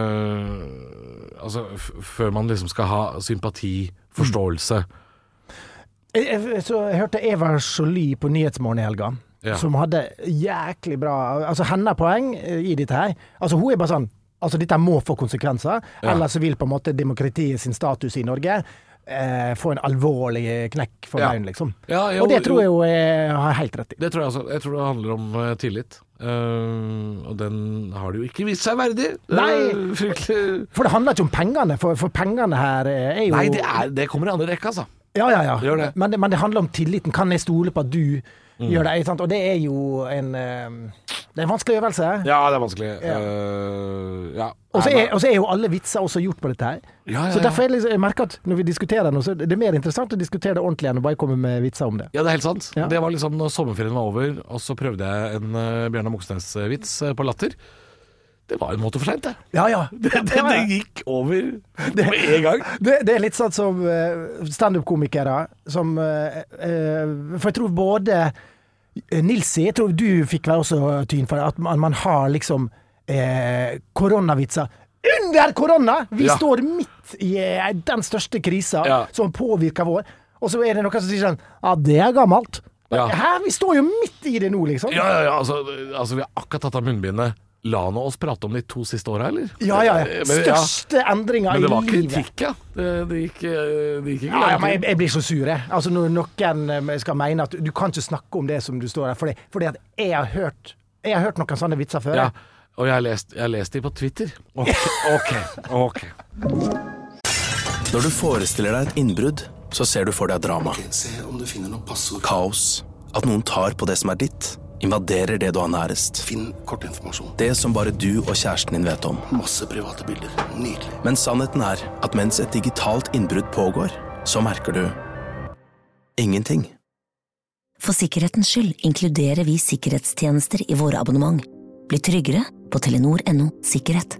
øh, Altså f før man liksom skal ha sympati, forståelse. Jeg, jeg, så jeg hørte Eva Jolie på Nyhetsmorgen i helga, Ja. som hadde jæklig bra Altså, hennes poeng eh, i dette her Altså, hun er bare sånn Altså, dette må få konsekvenser, Ja. ellers så vil på en måte demokratiet sin status i Norge eh, få en alvorlig knekk for Ja. baugen, liksom. Ja, jo, Og det tror jo. jeg hun er- har helt rett i. Det tror jeg også. Jeg tror det handler om uh, tillit. Uh, og den har det jo ikke vist seg verdig. Nei. Uh, fryktelig For det handler ikke om pengene, for, for pengene her eh, er jo Nei, det, er, det kommer i andre rekke, altså. Ja, ja, ja. Gjør det. Men, det, men det handler om tilliten. Kan jeg stole på at du Mm. gjør det? Ikke sant? Og det er jo en eh, Det er en vanskelig øvelse. Ja, det er vanskelig. Ja. Uh, ja. Og så er, og så er jo alle vitser også gjort på dette her. Ja, ja, ja. Så derfor er det liksom, jeg merker at når vi diskuterer noe, så er det mer interessant å diskutere det ordentlig enn å bare komme med vitser om det. Ja, det er helt sant. Ja. Det var liksom når sommerferien var over, og så prøvde jeg en uh, Bjørnar Moxnes-vits uh, på Latter. Det var en måte for sent, det. Ja, ja. Det, det, det gikk over med en gang. Det, det er litt sånn som uh, stand-up-komikere som uh, uh, For jeg tror både Nilsi, jeg tror du fikk være også tyn for at man, man har liksom uh, koronavitser under korona! Vi ja. står midt i uh, den største krisa ja. som påvirker vår. Og så er det noen som sier sånn Ja, det er gammelt. Ja. Hæ? Vi står jo midt i det nå, liksom. Ja, ja, ja. Altså, altså vi har akkurat tatt av munnbindet. La nå oss prate om de to siste åra, eller? Ja, ja, ja. Største ja. endringer i livet. Men det var kritikk, ja. Det, det, gikk, det gikk ikke ja, ja, men jeg, jeg blir så sur, jeg. Altså, når noen skal mene at du kan ikke snakke om det som du står her, fordi, fordi at jeg har hørt Jeg har hørt noen sånne vitser før. Ja, og jeg har lest, jeg har lest de på Twitter. Ok, ok, ok. Når du forestiller deg et innbrudd, så ser du for deg drama. Se om du finner noe passord. Kaos. At noen tar på det som er ditt. Invaderer det du har nærest. Finn kortinformasjon. Det som bare du og kjæresten din vet om. Masse private bilder. Nydelig. Men sannheten er at mens et digitalt innbrudd pågår, så merker du ingenting. For sikkerhetens skyld inkluderer vi sikkerhetstjenester i våre abonnement. Bli tryggere på telenor punktum no sikkerhet.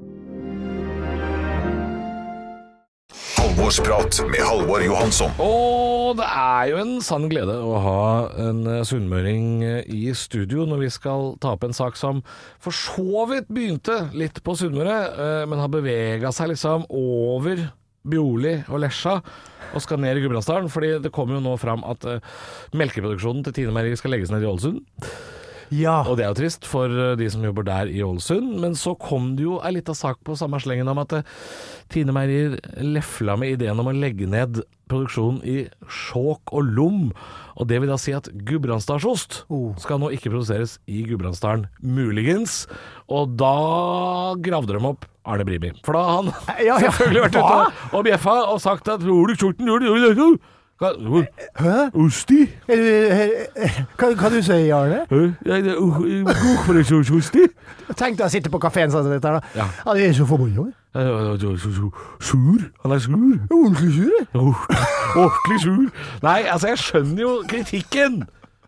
Halvorsprat med Halvor Johansson. Og det er jo en sann glede å ha en sunnmøring i studio når vi skal ta opp en sak som for så vidt begynte litt på Sunnmøre, men har beveget seg liksom over Bjorli og Lesja og skal ned i Gudbrandsdalen, fordi det kommer jo nå fram at melkeproduksjonen til Tine Meieri skal legges ned i Ålesund. Ja. Og det er jo trist for de som jobber der i Ålesund, men så kom det jo en liten sak på samme slengen om at Tine Meieri lefla med ideen om å legge ned produksjonen i Skjåk og Lom, og det vil da si at Gudbrandsdalsost oh. skal nå ikke produseres i Gudbrandsdalen, muligens, og da gravde de opp Arne Brimi, for da har han ja, ja. selvfølgelig vært ute og, og bjeffa og sagt at «Hvor du kjorten gjør det, gjør det, Hæ? Osti? Hva kan du si, Arne? Osti? Tenk deg å sitte på kaféen sånn dette da. Ja. Ja, det er så forbannet. Sur? Han er sur. Ordentlig sur? Ordentlig sur. Nei, altså jeg skjønner jo kritikken.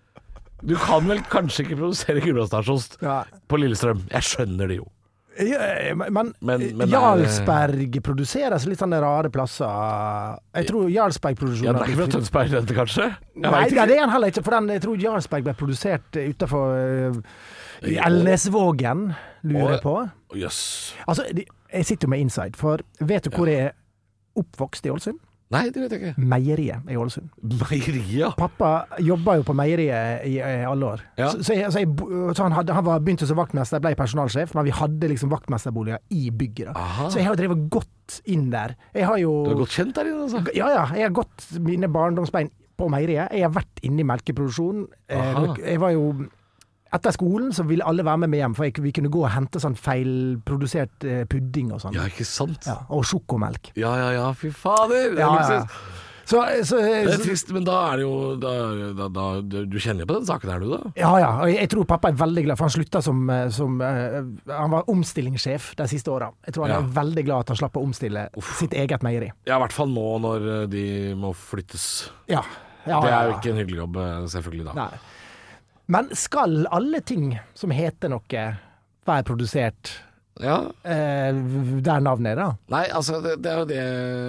Du kan vel kanskje ikke produsere Gudbrandsdalsost ja. på Lillestrøm. Jeg skjønner det jo. Ja, men, men, men Jarlsberg er... produseres litt sånne rare plasser. Jeg tror Jarlsberg-produksjonen... Ja, det er ikke fra Tønsberg, dette kanskje? Jeg Nei, ja, det er han heller ikke, for den, jeg tror Jarlsberg ble produsert utenfor uh, i Elnesvågen, lurer jeg på. Jøss. Altså, jeg sitter jo med inside, for vet du hvor jeg er oppvokst i Ålesund? Nei, det vet jeg ikke. Meieriet i Ålesund. Meieriet? Pappa jobba jo på meieriet i, i alle år. Ja. Så, så, jeg, så, jeg, så han, hadde, han var begynte som vaktmester, ble personalsjef, men vi hadde liksom vaktmesterboliger i bygget. Så jeg har jo drevet godt inn der. Jeg har jo... Du har gått kjent der inne, altså? Ja, ja. Jeg har gått mine barndomsbein på meieriet. Jeg har vært inne i melkeproduksjon. Jeg var jo... Etter skolen så ville alle være med meg hjem, for jeg, vi kunne gå og hente sånn feilprodusert eh, pudding og sånn. Ja, ikke sant? Ja, og sjokomelk. Ja, ja, ja, fy fader! Det er ja, ja. Så, så, det er trist, men da er det jo da, da, da, Du kjenner jo på den saken her, du da? Ja, ja. Og jeg, jeg tror pappa er veldig glad, for han slutta som, som uh, han var omstillingssjef de siste åra. Jeg tror han ja. er veldig glad at han slapp å omstille Uff. sitt eget meieri. Ja, i hvert fall nå når de må flyttes. Ja. ja det er ja, jo ja. ikke en hyggelig jobb, selvfølgelig da. Nei. Men skal alle ting som heter noe være produsert ja. eh, der navnet er da? Nei, altså det, det, er jo det,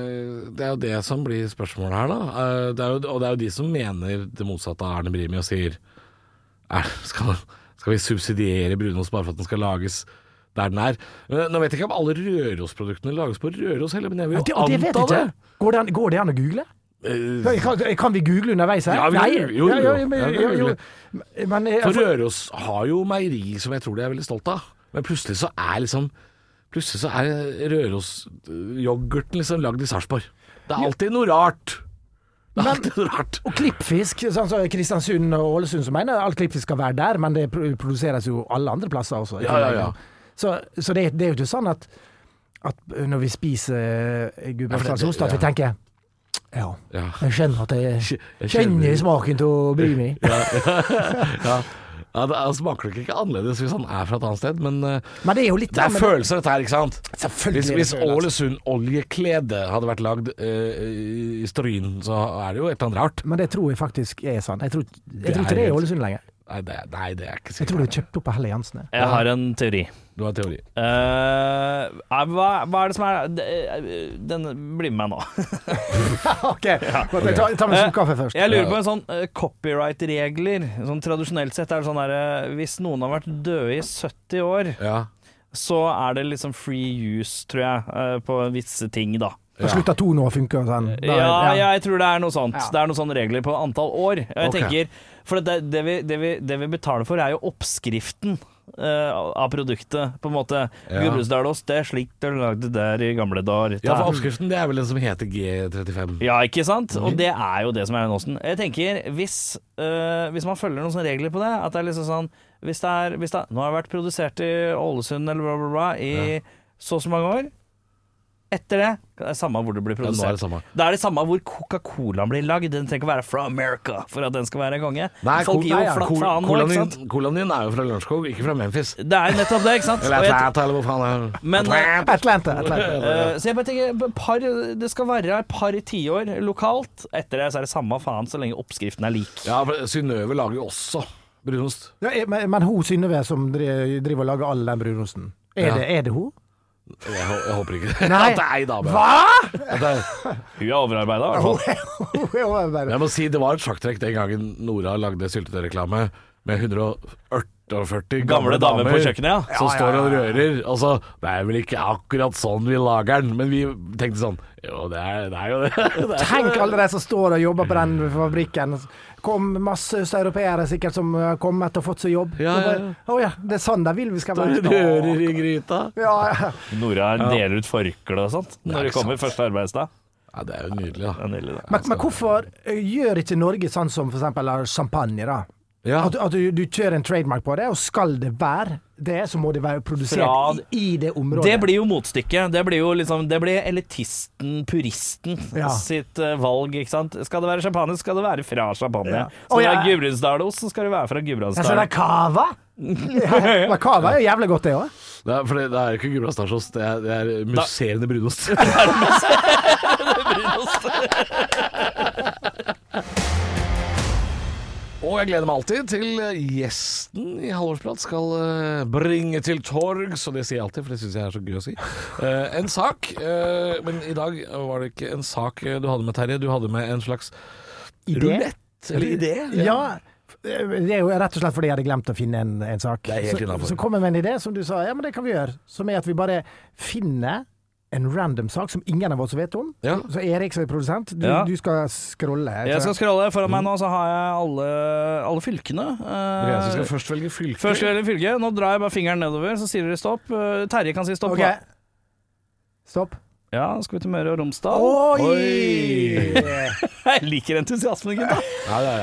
det er jo det som blir spørsmålet her da. Det er jo, og det er jo de som mener det motsatte av Arne Brimi og sier er, skal, skal vi subsidiere brunost bare for at den skal lages der den er? Nå vet jeg ikke om alle Røros-produktene lages på Røros heller, men jeg vil jo det, det vet jeg ikke. Går det, an, går det an å google? Kan, kan vi google underveis her? Ja, vi, Nei, jo, jo, jo, men, jo, jo. Men, for Røros har jo meieri som jeg tror de er veldig stolt av. Men plutselig så er liksom Plutselig så er Røros-yoghurten liksom lagd i Sarpsborg. Det er alltid noe rart. Det er men, alltid noe rart. Og klippfisk, sånn som Kristiansund og Ålesund som mener all klippfisk skal være der, men det produseres jo alle andre plasser også. Ja, ja, ja. Så, så det, det er jo ikke sånn at, at når vi spiser Gudbrandsdalsost, at vi tenker ja, jeg skjønner at jeg, jeg kjenner smaken til å bry meg. Ja, ja, ja. Ja, det er, smaker nok ikke annerledes hvis han er fra et annet sted, men, men det er jo litt det er men... følelser dette her, ikke sant? Selvfølgelig. Hvis, hvis Ålesund oljeklede hadde vært lagd uh, i Stryn, så er det jo et eller annet rart. Men det tror jeg faktisk er sant. Jeg tror, jeg tror ikke det er Ålesund lenger. Nei det, nei, det er ikke sikkert. Jeg tror det er kjøpt opp av Helle Jansen. Jeg har en teori. Du har en teori. Uh, hva, hva er det som er Den blir med meg nå. Ok, ja. okay. Ta, ta med en kaffe først. Jeg lurer på en sånn uh, copyright-regler. Sånn tradisjonelt sett er det sånn der uh, hvis noen har vært døde i sytti år, ja. så er det liksom free use, tror jeg, uh, på visse ting, da. Da slutter to nå å funke og sånn. Da, ja, ja, jeg tror det er noe sånt. Ja. Det er noen sånne regler på antall år. Jeg okay. tenker, for det, det, vi, det, vi, det vi betaler for er jo oppskriften uh, av produktet, på en måte. Ja. Gudbrandsdalost, det er slik det lagde der i gamle dager. Ja, for oppskriften det er vel den som heter G trettifem. Ja, ikke sant? Og det er jo det som er nåsen. Jeg tenker, hvis, uh, hvis man følger noen sånne regler på det, at det er liksom sånn, hvis det er, hvis det, nå har det vært produsert i Ålesund eller bla bla bla i ja. så så mange år, etter det, det er samme hvor det blir produsert. Ja, er det, samme. det er det samme hvor Coca-Cola blir lagd. Den trenger ikke være fra America for at den skal være konge. Nei, Folk gir jo flatt faen nå, ikke sant? Colaen din er jo fra Lørenskog, ikke fra Memphis. Det er nettopp det, ikke sant? Eller Atlanta, eller hvor faen er det? Men, Atlanta, Atlanta. Uh, så jeg bare tenker, par, det skal være et par i tiår lokalt. Etter det så er det samme faen så lenge oppskriften er lik. Ja, for Synnøve lager jo også brunost. Ja, men, men hun Synnøve som driver og lager all den brunosten, er, ja. det, er det hun? Jeg, jeg håper ikke Nei. At det er ei dame. Hva?! Er... Hun er overarbeidet, i hvert fall. Jeg må si det var et sjakktrekk den gangen Nora lagde syltetøyreklame med ett hundre og førti gamle, gamle damer på kjøkkenet, ja. som ja, ja, ja. står og rører. Altså, det er vel ikke akkurat sånn vi lager den, men vi tenkte sånn jo, det er, det er jo det. det er. Tenk alle de som står og jobber på den fabrikken. Kom masse østeuropeere sikkert som har kommet og fått seg jobb. Ja, ja, ja. Å ja, det er sånn de vil vi skal være. Rører i gryta. Ja, ja. Nora deler ut forkle og sånt når det kommer sant. første arbeidsdag. Ja, det er jo nydelig, da. Ja, nydelig, da. Men, men hvorfor gjør ikke Norge sånn som for eksempel champagne, da? Ja. At, at du, du kjører en trademark på det, og skal det være det, så må det være produsert Fra, i, i det området. Det blir jo motstykket. Det blir jo liksom Det blir elitisten, puristen ja. sitt uh, valg, ikke sant. Skal det være champagne, skal det være fra champagne. Ja. Skal oh, ja. det være Gudbrandsdalost, så skal det være fra Gudbrandsdal. Ja, så det er cava? ja, cava er jo jævlig godt, det òg. Det er, for det, det er ikke Gudbrandsdalost, det er, det er musserende brunost. Det er musserende brunost. Og jeg gleder meg alltid til gjesten i Halvorsprat skal uh, bringe til torgs, og det sier jeg alltid, for det synes jeg er så gøy å si. Uh, en sak, uh, men i dag var det ikke en sak du hadde med, Terje. Du hadde med en slags rulett, eller idé. Ja. ja, det er jo rett og slett fordi jeg hadde glemt å finne en, en sak. Det er helt innenfor. Så, så kom jeg med en idé som du sa, ja, men det kan vi gjøre. Som er at vi bare finner en random sak som ingen av oss vet om. Ja. Så Erik som er produsent, du, ja. du skal scrolle. Jeg skal scrolle. Foran meg nå så har jeg alle, alle fylkene. Uh, jeg skal først velge fylke. Først velge fylke. Nå drar jeg bare fingeren nedover, så sier dere stopp. Uh, Terje kan si stopp. Okay. Stopp. Ja, skal vi til Møre og Romsdal. Oi! Oi. Jeg liker entusiasmen, gutta. Ja, ja, ja.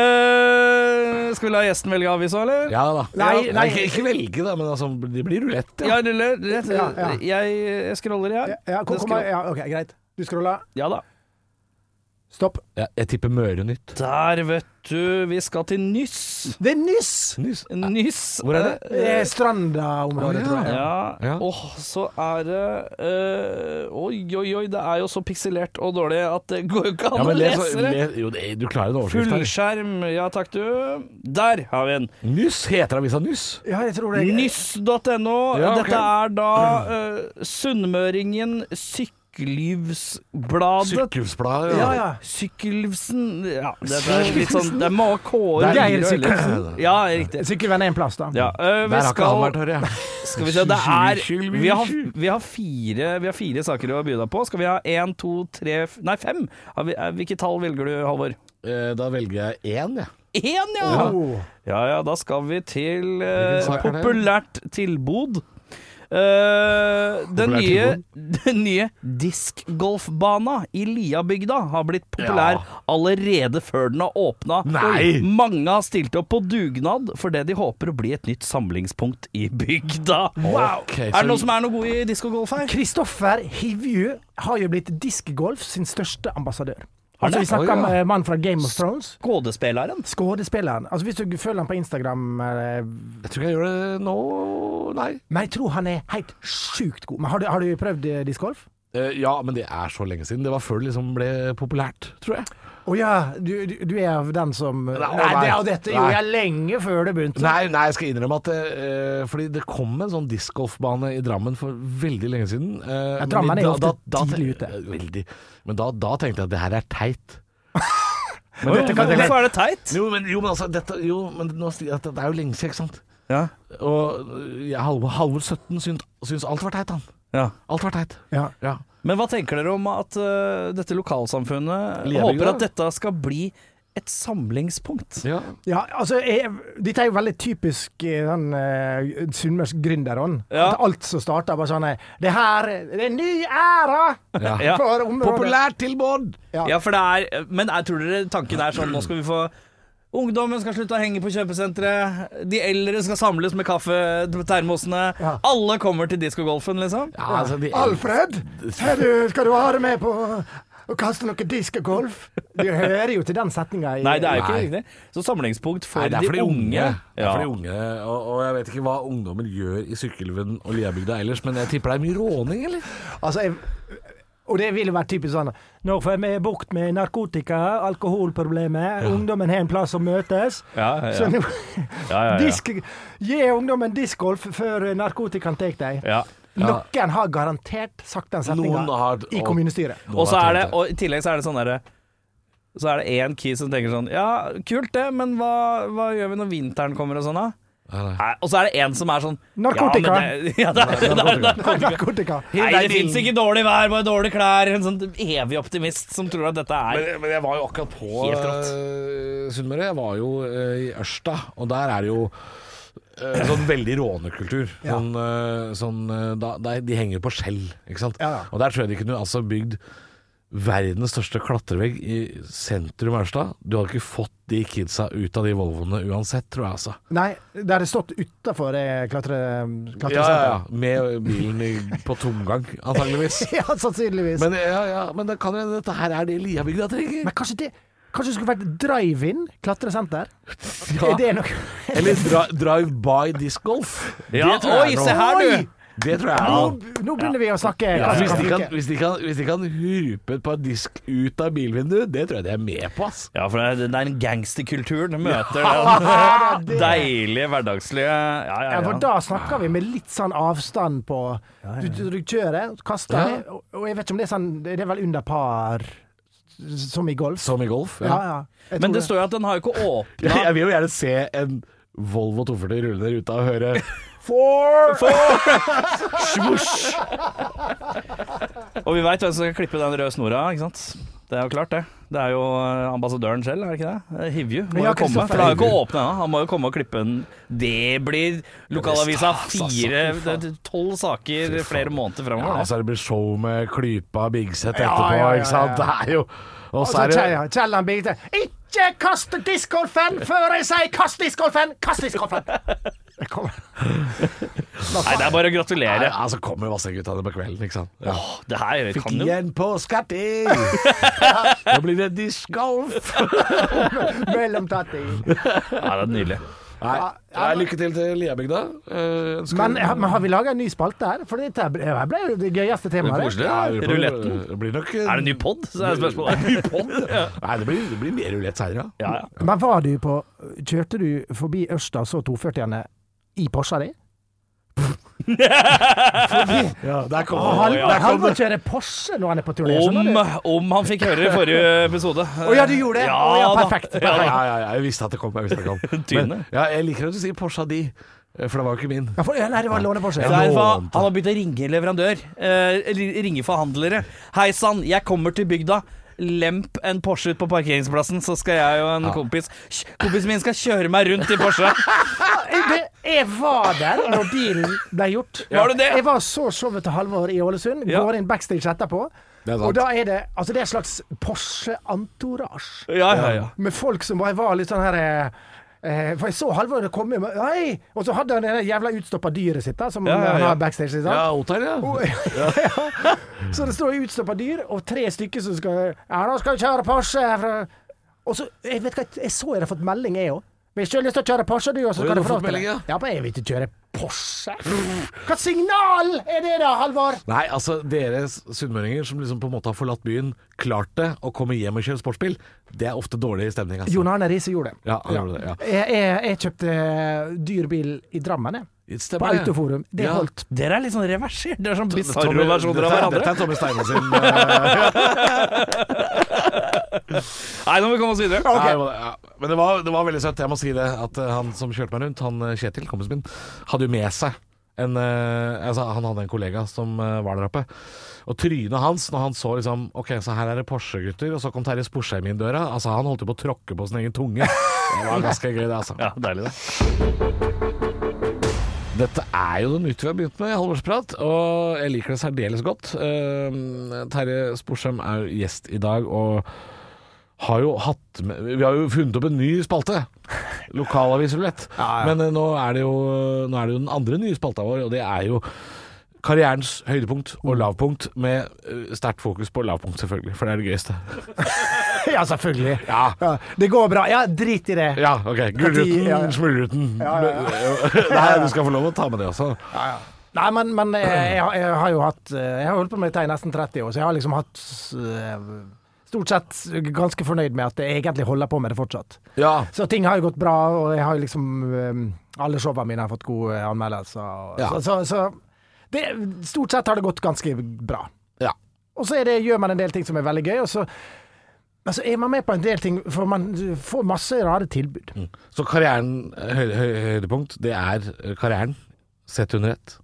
Uh, skal vi la gjesten velge avis òg, eller? Ja da. Nei, nei, ikke, ikke velge, da, men altså, det blir rulett. Ja, ja rulett. Ja, ja. Jeg, jeg scroller, jeg. Ja, kom, kom, ja, ok, greit. Du scroller. Ja da. Stopp. Ja, jeg tipper Møre-nytt. Der, vet du. Vi skal til Nyss. Det er Nyss! Nyss. Nyss. Hvor er det? Det er Stranda-området, ja. tror jeg. Ja. ja. Åh, så er det uh, Oi, oi, oi. Det er jo så pikselert og dårlig at det går jo ikke an ja, å lese det. Le, jo, det, du klarer en overskrift her. Fullskjerm. Ja, takk du. Der har vi en. Nyss. Heter avisa Nyss? Ja, jeg tror det. Nyss punktum no. Ja, okay. Dette er da uh, Sunnmøringen Syk Sykkylvsbladet. Sykkylvsbladet, ja. ja, ja. Sykkylvsen ja, det er litt sånn Det må kåre Geir Sykkylvsen. Ja, riktig. Sykkelvenn er en plass, da. Ja, uh, vi Der har ikke han vært, hører jeg. Skal vi se, det er vi har, vi, har fire, vi har fire saker å by deg på. Skal vi ha én, to, tre Nei, fem. Hvilke tall velger du, Halvor? Eh, da velger jeg én, jeg. Ja. Én, ja! Oh. Ja, ja, da skal vi til uh, populært tilbud. Uh, den, nye, den nye diskgolfbana i Liabygda har blitt populær ja. allerede før den har åpna. Mange har stilt opp på dugnad fordi de håper å bli et nytt samlingspunkt i bygda. Wow. Okay, er det noen som er noe god i diskogolf her? Kristoffer Hivju har jo blitt diskgolf sin største ambassadør. Altså, vi snakker Oi, om ja. uh, mann fra Game of Thrones. Skådespilleren. Skådespilleren. Altså, hvis du følger han på Instagram uh, Jeg tror ikke jeg gjør det nå, nei. Men jeg tror han er helt sjukt god. Men har du, har du prøvd uh, discgolf? Uh, ja, men det er så lenge siden. Det var før det liksom ble populært, tror jeg. Å oh, ja, du, du, du er av den som Nei, Nei, nei det, nei. og dette gjorde jeg lenge før det begynte. Nei, nei, jeg skal innrømme at uh, fordi det kom en sånn discgolfbane i Drammen for veldig lenge siden. Uh, ja, Drammen er jo ofte da, da, tidlig ute. Uh, veldig. Men da, da tenkte jeg at det her er teit. Men dette kan, hvorfor er det teit? Jo, men, jo, men altså dette, jo, men nå, det er jo lenge siden, ikke sant? Ja. Og ja, Halvor, Halvor sytten syns, syns alt var teit, han. Ja. Alt var teit. Ja. Ja. Men hva tenker dere om at uh, dette lokalsamfunnet Liebygda? håper at dette skal bli et samlingspunkt? Ja. Ja, altså, jeg, dette er jo veldig typisk den uh, sunnmørsk gründerånd. Ja. At alt som starter bare sånn Det her Det er en ny æra Ja. Ja. for området. Populært tilbud! Ja. Ja, for det er Men jeg tror dere tanken er sånn Nå skal vi få Ungdommen skal slutte å henge på kjøpesenteret. De eldre skal samles med kaffetermosene. Ja. Alle kommer til discogolfen, liksom. Ja, altså, de, Alfred, er du, skal du være med på å kaste noe diskgolf? Du hører jo til den setninga i Nei, det er jo ikke Nei. riktig. Så samlingspunkt for Nei, det er for de de unge. unge. Det er Ja. for de unge og, og jeg vet ikke hva ungdommen gjør i Sykkylven og Liabygda ellers, men jeg tipper det er mye råning, eller? Altså, jeg, og det vil jo være typisk sånn Nå får vi bukt med narkotika, alkoholproblemet, Ja. ungdommen har en plass å møtes. Ja, ja, Så ja. nå ja, ja, ja. disk, Gi ungdommen discgolf før narkotikaen tar deg. ja. Noen har garantert sagt den setninga Noen har- i og- kommunestyret. Noen Og så har er det tenkt Og i tillegg så er det sånn derre Så er det en kis som tenker sånn Ja, kult det, men hva, hva gjør vi når vinteren kommer og sånn da? Nei, nei. Nei, og så er det en som er sånn Narkotika. Ja, men det, ja, det, er- det, er- det, er narkotika. Narkotika. Nei, det fins ikke dårlig vær, bare dårlige klær. En sånn evig optimist som tror at dette er Men, men jeg var jo akkurat på Helt rått. uh, Sunnmøre. Jeg var jo uh, i Ørsta, og der er det jo uh, sånn veldig rånekultur. Ja. Sånn, uh, sånn uh, da, da, De henger på skjell, ikke sant? Ja, ja. Og der tror jeg de kunne altså bygd verdens største klatrevegg i sentrum av Ørsta. Du hadde ikke fått de kidsa ut av de Volvoene uansett, tror jeg altså. Nei, det hadde stått utafor klatre, Ja, klatresenteret. ja, ja. Med bilen i, på tomgang, antageligvis. Ja, sannsynligvis. Men, Men, ja, ja, men det kan jo dette her er det Liabygda trenger. kanskje det Kanskje det skulle vært drive-in klatresenter? Ja. Er det noe Eller dra, drive-by discgolf. Ja, Det tror jeg oi, er se noe. her, du! Det tror jeg er Nå, noe. nå begynner vi å snakke Ja, hva som hvis, kan de kan, funke. hvis, de kan, hvis de kan hurpe et par disk ut av bilvinduet, det tror jeg de er med på, ass. Ja, for det er, det er en gangsterkultur. Den møter Ja, den det er det. deilige, hverdagslige Ja, ja, Ja, for ja. da snakker vi med litt sånn avstand på Du, du, du kjører, kaster Ja. ned, og, og jeg vet ikke om det er sånn Det er vel under par som i golf. Som i golf. Ja, Ja. ja. Jeg Men tror det står jo at den har jo ikke åpna Jeg, jeg vil jo gjerne se en Volvo to førti rulle ned ruta og høre Four! Svosj! Og vi veit hvem som skal klippe den røde snora, ikke sant? Det er jo klart, det. Det er jo eh, ambassadøren selv, er det ikke det? Eh, Hivju må Ja, jo komme, Kristoffer for det har jo ikke Hivju. åpna ennå. Han må jo komme og klippe den. Det blir lokalavisa stas, altså. fire Fy faen. det er Tolv saker Fy faen. flere måneder Ja, framover. så det blir show med Klypa Bigset Ja, etterpå, ja, ja, ikke sant? ja. Det er jo Og Og så så er det Kjell- Kjelland Birgit Ikke kast discgolfen før jeg sier kast discgolfen! Kast discgolfen! Jeg kommer. Nei, det er bare å Nei, gratulere. altså kommer Vassendgutane på kvelden, ikke sant? Ja. Åh, det her Fikk kan jo igjen på skatting! Nå blir det discgolf! Mellomtatting. Ja, det er nydelig. Nei, nei, lykke til til Liabygda. Eh, ønsker- Men, ja, men har vi laga en ny spalte her? For dette ble her ble jo det gøyeste temaet. det. Koselig. Ja, jeg lurer på- Ruletten. Det blir nok Er det en ny pod? Så er det spørsmålet. Ny pod? Ja. Nei, det blir, det blir mer rulett seinere. Ja, ja. Men var du på Kjørte du forbi Ørsta og så to førtiene i Porscha di? Ja, der kom Og han, ja. der han må kjøre Porsche når han er på turné. skjønner Om, du? om han fikk høre i forrige episode. Å ja, du gjorde det? Å ja, da. perfekt. Ja, ja, ja, ja, jeg visste at det kom. Jeg visste at det kom. Tyne. Men, ja, jeg liker at du sier Porscha di, for det var jo ikke min. Ja, for, ja, nei, det var låne-Porsche. Det Ja. er for, lånte. han har begynt å ringe leverandør. Eh, eller ringe forhandlere. Hei sann, jeg kommer til bygda. Lemp en Porsche ut på parkeringsplassen, så skal jeg og en kompis Hysj, Kompisen min skal kjøre meg rundt i Porsche. Jeg, jeg var der når dealen ble gjort. Var du det? Jeg var så showet til Halvor i Ålesund. Ja. Går inn backstage etterpå. Det er sant. Og da er det Altså det er en slags Porsche-entourage. Ja, ja, ja. Med folk som bare var litt sånn her eh, Eh, for jeg så Halvor komme med Hei! Og så hadde han det jævla utstoppa dyret sitt da, som Ja, ja, han ja. har backstage, sant? Ja, Otar, ja. Og, ja. Så det står utstoppa dyr, og tre stykker som skal Ja, nå skal vi kjøre Porsche fra... Og så, jeg vet hva, jeg så jeg har fått melding, jeg også. Hvis du har lyst til å kjøre Porsche, du også, så Oi, skal du du har få fått lov til melding, det. Ja, men jeg vil ikke kjøre Porsche. Hva signal er det da, Halvor? Nei, altså, dere sunnmøringer som liksom på en måte har forlatt byen, klart det, å komme hjem og kjøre sportsbil, det er ofte dårlig stemning, altså. Jon Arne Riise gjorde det. Ja, han gjorde det, ja. Jeg, jeg, jeg kjøpte dyr bil i Drammen, jeg. Stemmer, På Autoforum. Det ja. holdt. Dere er litt sånn reversert. Dere er sånn bizarre Tommy- versjoner av dette er- hverandre. Dette er Tommy Steine sin. Nei, nå må vi komme oss videre. Okay. Nei, det var- ja. Men det var, det var veldig søtt, jeg må si det, at eh, han som kjørte meg rundt, han eh, Kjetil, kompisen min, hadde jo med seg en, eh, altså, han hadde en kollega som eh, var der oppe. Og trynet hans, når han så liksom ok, så her er det Porsche-gutter, og så kom Terje Sporsheim inn døra. Altså, han holdt jo på å tråkke på sin egen tunge. Det var ganske gøy, det, altså. Ja, deilig det. Dette er jo det nytt vi har begynt med i Halvorsprat, og jeg liker det særdeles godt. Uh, Terje Sporsheim er jo gjest i dag, og har jo hatt med, vi har jo funnet opp en ny spalte. Lokalavisrulett. Ja, ja. Men uh, nå, er det jo, nå er det jo den andre nye spalta vår, og det er jo karrierens høydepunkt og lavpunkt, med uh, sterkt fokus på lavpunkt, selvfølgelig, for det er det gøyeste. Ja, selvfølgelig. Ja. Ja, det går bra. Ja, drit i det. Ja, ok. Gullruten, Ja, ja. smulruten. Ja, ja, Nei, du skal få lov å ta med det også. Ja, ja. Nei, men, men jeg, jeg, jeg har jo hatt Jeg har holdt på med dette i nesten tretti år, så jeg har liksom hatt eh, stort sett ganske fornøyd med at jeg egentlig holder på med det fortsatt. Ja. Så ting har jo gått bra, og jeg har jo liksom eh, alle showene mine har fått gode anmeldelser. Og, Ja. Så, så, så det, stort sett har det gått ganske bra. Ja. Og så er det, gjør man en del ting som er veldig gøy, og så altså, er man med på en del ting, for man får masse rare tilbud. Mm. Så karrieren, høy, høy, høydepunkt, det er karrieren sett under ett.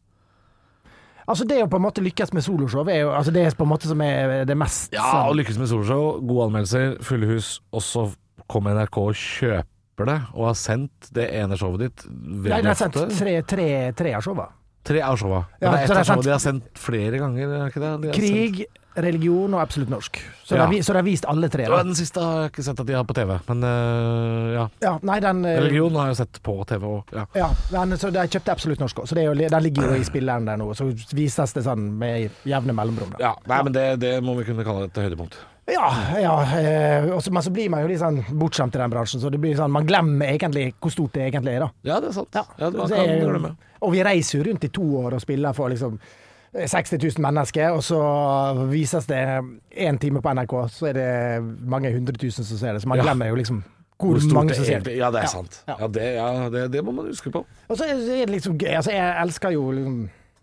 Altså det å på en måte lykkes med soloshow er jo, altså det er på en måte som er det mest Ja, og lykkes med soloshow, gode anmeldelser, fulle hus, og så kommer N R K og kjøper det, og har sendt det ene showet ditt Nei, veldig de har sendt ofte. tre, tre, tre av showene. Tre av showene. Men Ja, det er så ett det er av showet sendt- de har sendt flere ganger, er ikke det? De har Krig, religion og absolutt norsk. Så, Ja. de, har vi- så de har vist alle tre. sendt- Da. Og den siste har jeg ikke sett at de har på T V, men øh, ja. Ja, nei, den, eh, Religion har jeg sett på T V òg, ja. ja, den, så de kjøpte absolutt norsk også. Så det er jo, den ligger jo i spilleren der nå, så vises det sånn med jevne mellomrom. Da. ja. Nei, men det, det må vi kunne kalle et høydepunkt. Ja, ja eh, og så- men så blir man jo litt sånn bortskjemt i den bransjen, så det blir sånn, man glemmer egentlig hvor stort det egentlig er, da. Ja, det er sant. Ja, man Så kan er- glemme. Og vi reiser jo rundt i to år og spiller for liksom seksti tusen mennesker, og så vises det én time på N R K, så er det mange hundre tusen som ser det, så man Ja. glemmer jo liksom hvor, Hvor stort mange det som ser egentlig det. Ja, det er Ja. sant. Ja. Ja, det, ja det, det må man huske på. Og så er er det liksom gøy, altså jeg elsker jo liksom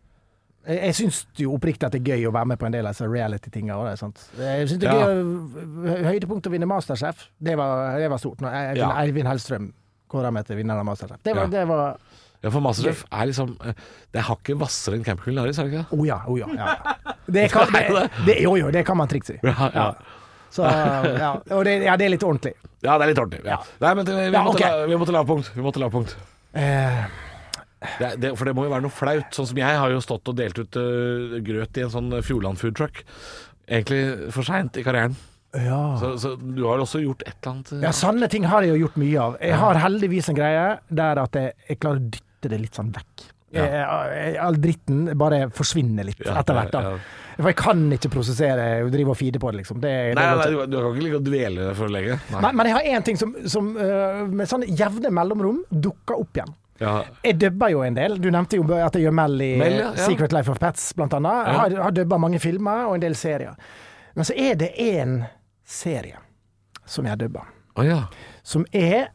Jeg, jeg syns jo oppriktig at det er gøy å være med på en del av disse reality-tinga. og det er sant. Jeg syns det er Ja. gøy å- Høydepunkt å vinne Masterchef, det var, det var stort. Når Eivind, Ja. Eivind Hellstrøm kåra meg til vinner av Masterchef. Det var, Ja. det var Ja, for Masterchef er liksom eh, det er hakket hvassere enn Camp Culinaris, er det ikke det? Å ja, å ja. ja, ja. Det kan, det, det, jo, jo, det kan man trikse i. Ja, ja. Så, ja. Og det, ja, det er litt ordentlig. Ja, det er litt ordentlig. Ja. Nei, men det, vi, Ja, måtte ok. la, vi måtte lavpunkt. Vi måtte lavpunkt. Eh, Det, det, for det må jo være noe flaut. Sånn som jeg har jo stått og delt ut uh, grøt i en sånn Fjordland food truck. Egentlig for seint i karrieren. ja. Så, så du har også gjort et eller annet uh, ja, sanne ting har jeg jo gjort mye av. Jeg har heldigvis en greie der at jeg, jeg klarer å dytte det litt sånn vekk. Ja. Jeg- All dritten bare forsvinner litt Ja, etter hvert. da. ja, ja. For jeg kan ikke prosessere og drive og feede på det, liksom. Det, det Nei, går nei, ikke. du, du kan ikke ligge og dvele for lenge. Nei. Men, men jeg har én ting som, som øh, med sånne jevne mellomrom dukker opp igjen. Ja. Jeg dubber jo en del. Du nevnte jo at jeg gjør Mel i Mel, ja, ja. Secret Life of Pets, blant annet. Jeg har, har dubba mange filmer og en del serier. Men så er det én serie som jeg har dubba, Å ja. som er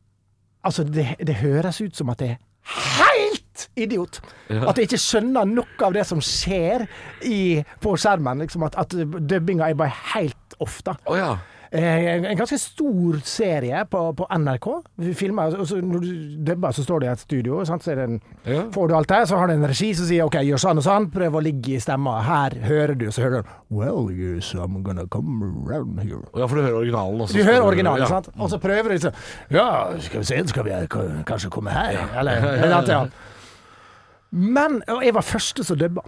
Altså, det, det høres ut som at det er helt idiot. Ja. At jeg ikke skjønner noe av det som skjer i, på skjermen. Liksom at, at dubbinga er bare helt off, da. Å ja. Eh, En en ganske stor serie på, på N R K. Vi filmer, og så når du dubber, så står du i et studio, sant? Så er det en, Ja. får du alt det, så har du en regi som sier OK, gjør sånn og sånn, prøv å ligge i stemma. Her hører du, så hører du Well, yes, I'm gonna come around here. Å ja, for du hører originalen også. Du hører originalen, ja. sant? Og så prøver du så Ja, skal vi se, skal vi k- kanskje komme her? Eller, eller at, ja. Men og jeg var første som dubba.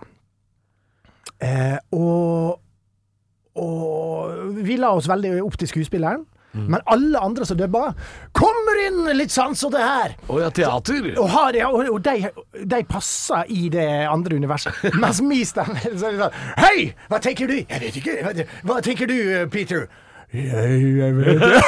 Eh, og Og vi la oss veldig opp til skuespilleren. Mm. Men alle andre som dubber, kommer inn litt sansete her. Å ja, teater. Så, og har, og, og de, de passer i det andre universet. Mens min stemme så er det sånn, hei, hva tenker du? Jeg vet ikke. Hva, hva tenker du, Peter? Jeg, jeg vet det.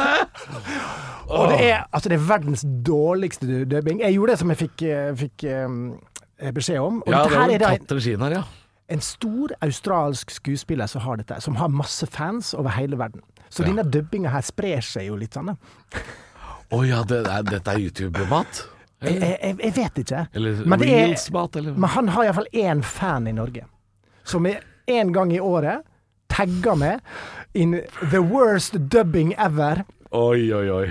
Og det er, altså det er verdens dårligste dubbing. Jeg gjorde det som jeg fikk, fikk um, beskjed om. Og ja, det her var er tatt regien her, ja. En stor australsk skuespiller som har dette, som har masse fans over hele verden. Så ja. Denne dubbinga her sprer seg jo litt sånn. Å oh, ja, det er, dette er YouTube-mat? Jeg, jeg, jeg vet ikke. Eller men, Reels-mat? Eller? Men han har iallfall én fan i Norge, som er en gang i året tagger med in the worst dubbing ever. Oi, oi, oi.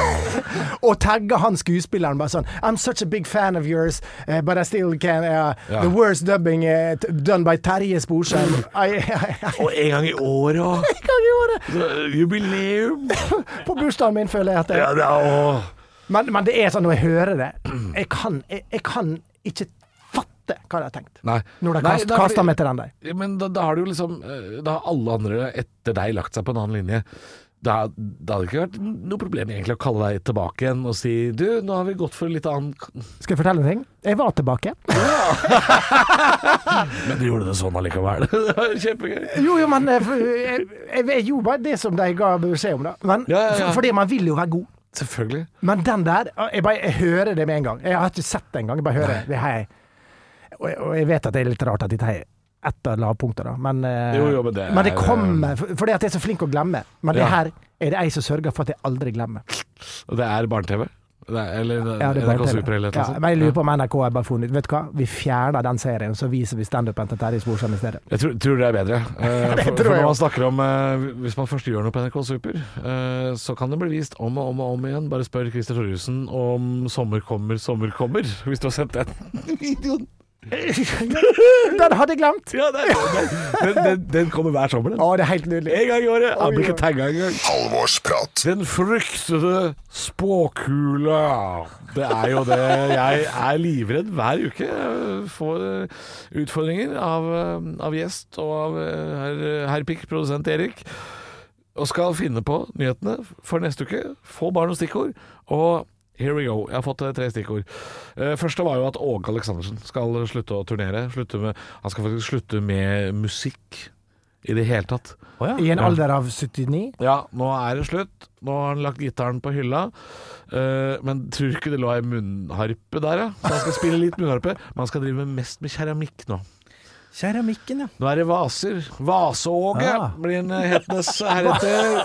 Og tagger han skuespilleren bare sånn I'm such a big fan of yours, uh, but I still can uh, ja. The worst dubbing uh, done by Terje Sporsem. Og en gang i året òg. En gang i året. Jubileum. På bursdagen min føler jeg at det ja, det er, men, men det er sånn når jeg hører det Jeg kan, jeg, jeg kan ikke fatte hva jeg har tenkt. Nei. Når de kast, kaster meg til den der. Ja, men da, da har du jo liksom Da har alle andre etter deg lagt seg på en annen linje. Da, da hadde det ikke vært noe problem egentlig å kalle deg tilbake igjen og si du, nå har vi gått for litt annen. Skal jeg fortelle en ting? Jeg var tilbake. Ja. Men du gjorde det sånn allikevel. Det var kjempegøy. Jo, jo, men jeg, jeg, jeg gjorde bare det som de ga beskjed om da. Men, ja, ja, ja. For, fordi man vil jo være god. Selvfølgelig. Men den der, jeg, bare, jeg hører det med en gang. Jeg har ikke sett det en gang, jeg bare hører det her. Og, og jeg vet at det er litt rart at dette her et av lavpunkter da, men, jo, jo, men, det, men det er, kommer, for, fordi at jeg er så flink å glemme. Men det ja. her er det jeg som sørger for at jeg aldri glemmer. Og det er barne-T V? Det er, eller ja, det er N R K Super eller noe ja, sånt? Men jeg lurer på om N R K har bare funnet, vet du hva, vi fjerner den serien, så viser vi stand-upen til Terje Sporsem i stedet. Jeg tror, tror det er bedre. Uh, det for, for når man snakker om, uh, hvis man først gjør noe på N R K Super, uh, så kan det bli vist om og om og om igjen. Bare spør Christer Thoresen om Sommer kommer, sommer kommer, hvis du har sett den videoen. Den hadde jeg glemt. Ja, det er, den, den, den kommer hver sommer, den. Å, det er helt nydelig. En gang i året. Han blir ikke tagget en gang. Halvorsprat. Den fryktede spåkula. Det er jo det. Jeg er livredd hver uke. Jeg får utfordringer av, av gjest og av herr, herr Pikk, produsent Erik, og skal finne på nyhetene for neste uke. Få bare noen stikkord. Og here we go. Jeg har fått tre stikkord. Uh, første var jo at Åge Aleksandersen skal slutte å turnere. Slutte med, han skal faktisk slutte med musikk i det hele tatt. Oh ja. I en ja. alder av syttini? Ja, nå er det slutt. Nå har han lagt gitaren på hylla. Uh, men tror ikke det lå en munnharpe der, ja. Så han skal spille litt munnharpe. Men han skal drive mest med keramikk nå. Keramikken, ja. Nå er det vaser. Vaseåge ah. blir en hetnes heretter.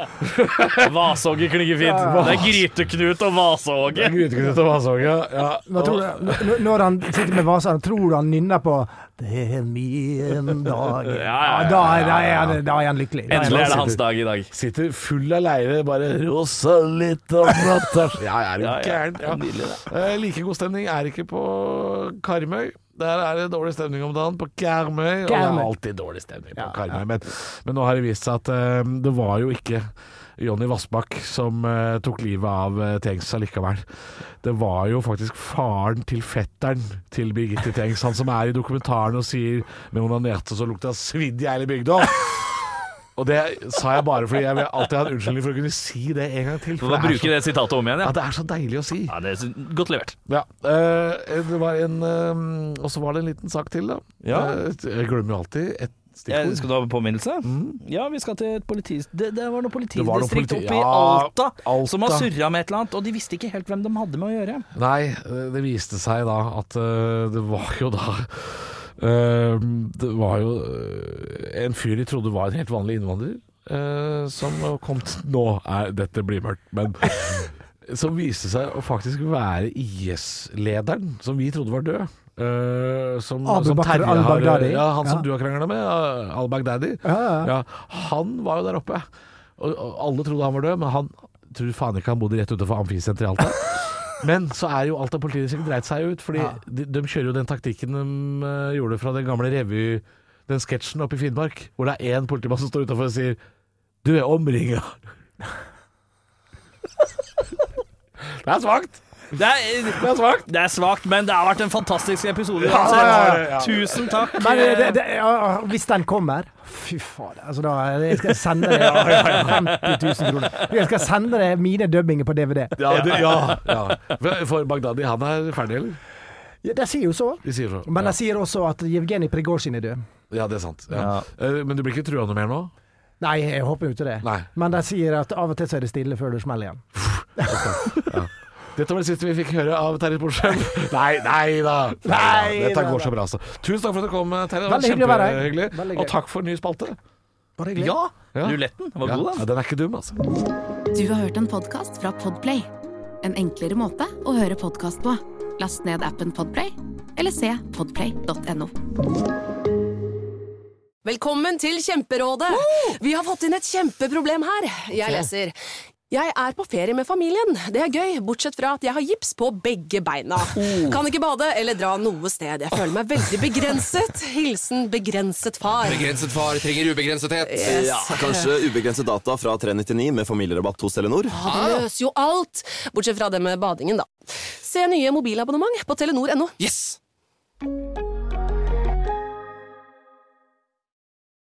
Vaseåge klinger fint. Ja. Det er Gryteknut og Vaseåge. Det er Gryteknut og Vaseåge, ja. Hva tror du, når han sitter med vasen, tror du han nynner på det er min dag. Ja, ja, ja, da, er, da, er han, da er han lykkelig. Endelig er det hans dag i dag. Sitter full av leire, bare rosa litt og natter. Ja, jeg er jo gæren. Ja. Uh, like god stemning er ikke på Karmøy. Der er det dårlig stemning om dagen på Karmøy, og det er alltid dårlig stemning på ja, Karmøy. Ja. Men, men nå har det vist seg at uh, det var jo ikke Jonny Vassbakk som uh, tok livet av uh, Tengs allikevel. Det var jo faktisk faren til fetteren til Birgitte Tengs, han som er i dokumentaren og sier med onanerte så lukta svidd i hele bygda. Og det sa jeg bare fordi jeg vil alltid ha en unnskyldning for å kunne si det en gang til. For da bruker det sitatet om igjen, ja. Ja, det er så deilig å si. Ja, det er godt levert. Ja, uh, det var en uh, og så var det en liten sak til da. Ja. Uh, jeg glemmer jo alltid et stikkord. Ja, skal du ha påminnelse? Mm. Ja, vi skal til et politi... Det, det var noe politidistrikt politi... oppe i ja, Alta, Alta som har surret med et eller annet, og de visste ikke helt hvem de hadde med å gjøre. Nei, det viste seg da at uh, det var jo da uh, det var jo uh, en fyr de trodde var en helt vanlig innvandrer. Uh, som kom til Nå er dette blir mørkt, men som viste seg å faktisk være I S-lederen som vi trodde var død. Uh, som, som Terje har, ja, han som ja. du har kranglet med, uh, Al-Baghdadi. Ja, ja. Ja, han var jo der oppe, og, og alle trodde han var død, men han tror faen ikke han bodde rett utenfor Amfisenteret i Alta. Men så er jo Alta politidistrikt dreit seg ut, fordi ja. de, de kjører jo den taktikken de uh, gjorde fra den gamle revy, den sketsjen oppe i Finnmark, hvor det er en politimann som står utenfor og sier du er omringet. Det er svagt. Det er, Det er svakt. det er svakt, men det har vært en fantastisk episode. Ja, uansett. ja, ja, ja. Tusen takk. Men det, det, ja, hvis den kommer, fy faen, altså da jeg skal sende deg femti tusen kroner. Jeg skal sende deg mine dubbinger på D V D. Ja, det, ja, ja. For Baghdadi, han er ferdig, eller? Ja, de sier jo så. De sier så. Men ja. de sier også at Jevgenij Prigozjin er død. Ja, det er sant. Ja. Eh, Men du blir ikke trua noe mer nå? Nei, jeg håper jo ikke det. Nei. Men de sier at av og til så er det stille før det smeller igjen. Ja. Dette var det siste vi fikk høre av Terje Sporsem. Nei, nei da. Nei, da. Nei Dette da, går da. så bra, altså. Tusen takk for at du kom, Terje. Det var Veldig hyggelig å være her. kjempehyggelig. Veldig gøy. Og takk for ny spalte. Bare hyggelig. Ja, Ja. ruletten var Ja, god, ja, den. den er ikke dum, altså. Du har hørt en podcast fra Podplay. En enklere måte å høre podcast på. Last ned appen Podplay, eller se podplay punktum no. Velkommen til Kjemperådet. Vi har fått inn et kjempeproblem her. Jeg leser. Jeg er på ferie med familien. Det er gøy, bortsett fra at jeg har gips på begge beina. Kan ikke bade eller dra noe sted. Jeg føler meg veldig begrenset. Hilsen begrenset far. Begrenset far trenger ubegrensethet. Yes. Ja, kanskje ubegrenset data fra tre nittini med familierabatt hos Telenor. Ja, det løser jo alt. Bortsett fra det med badingen, da. Se nye mobilabonnement på telenor punktum no. Yes!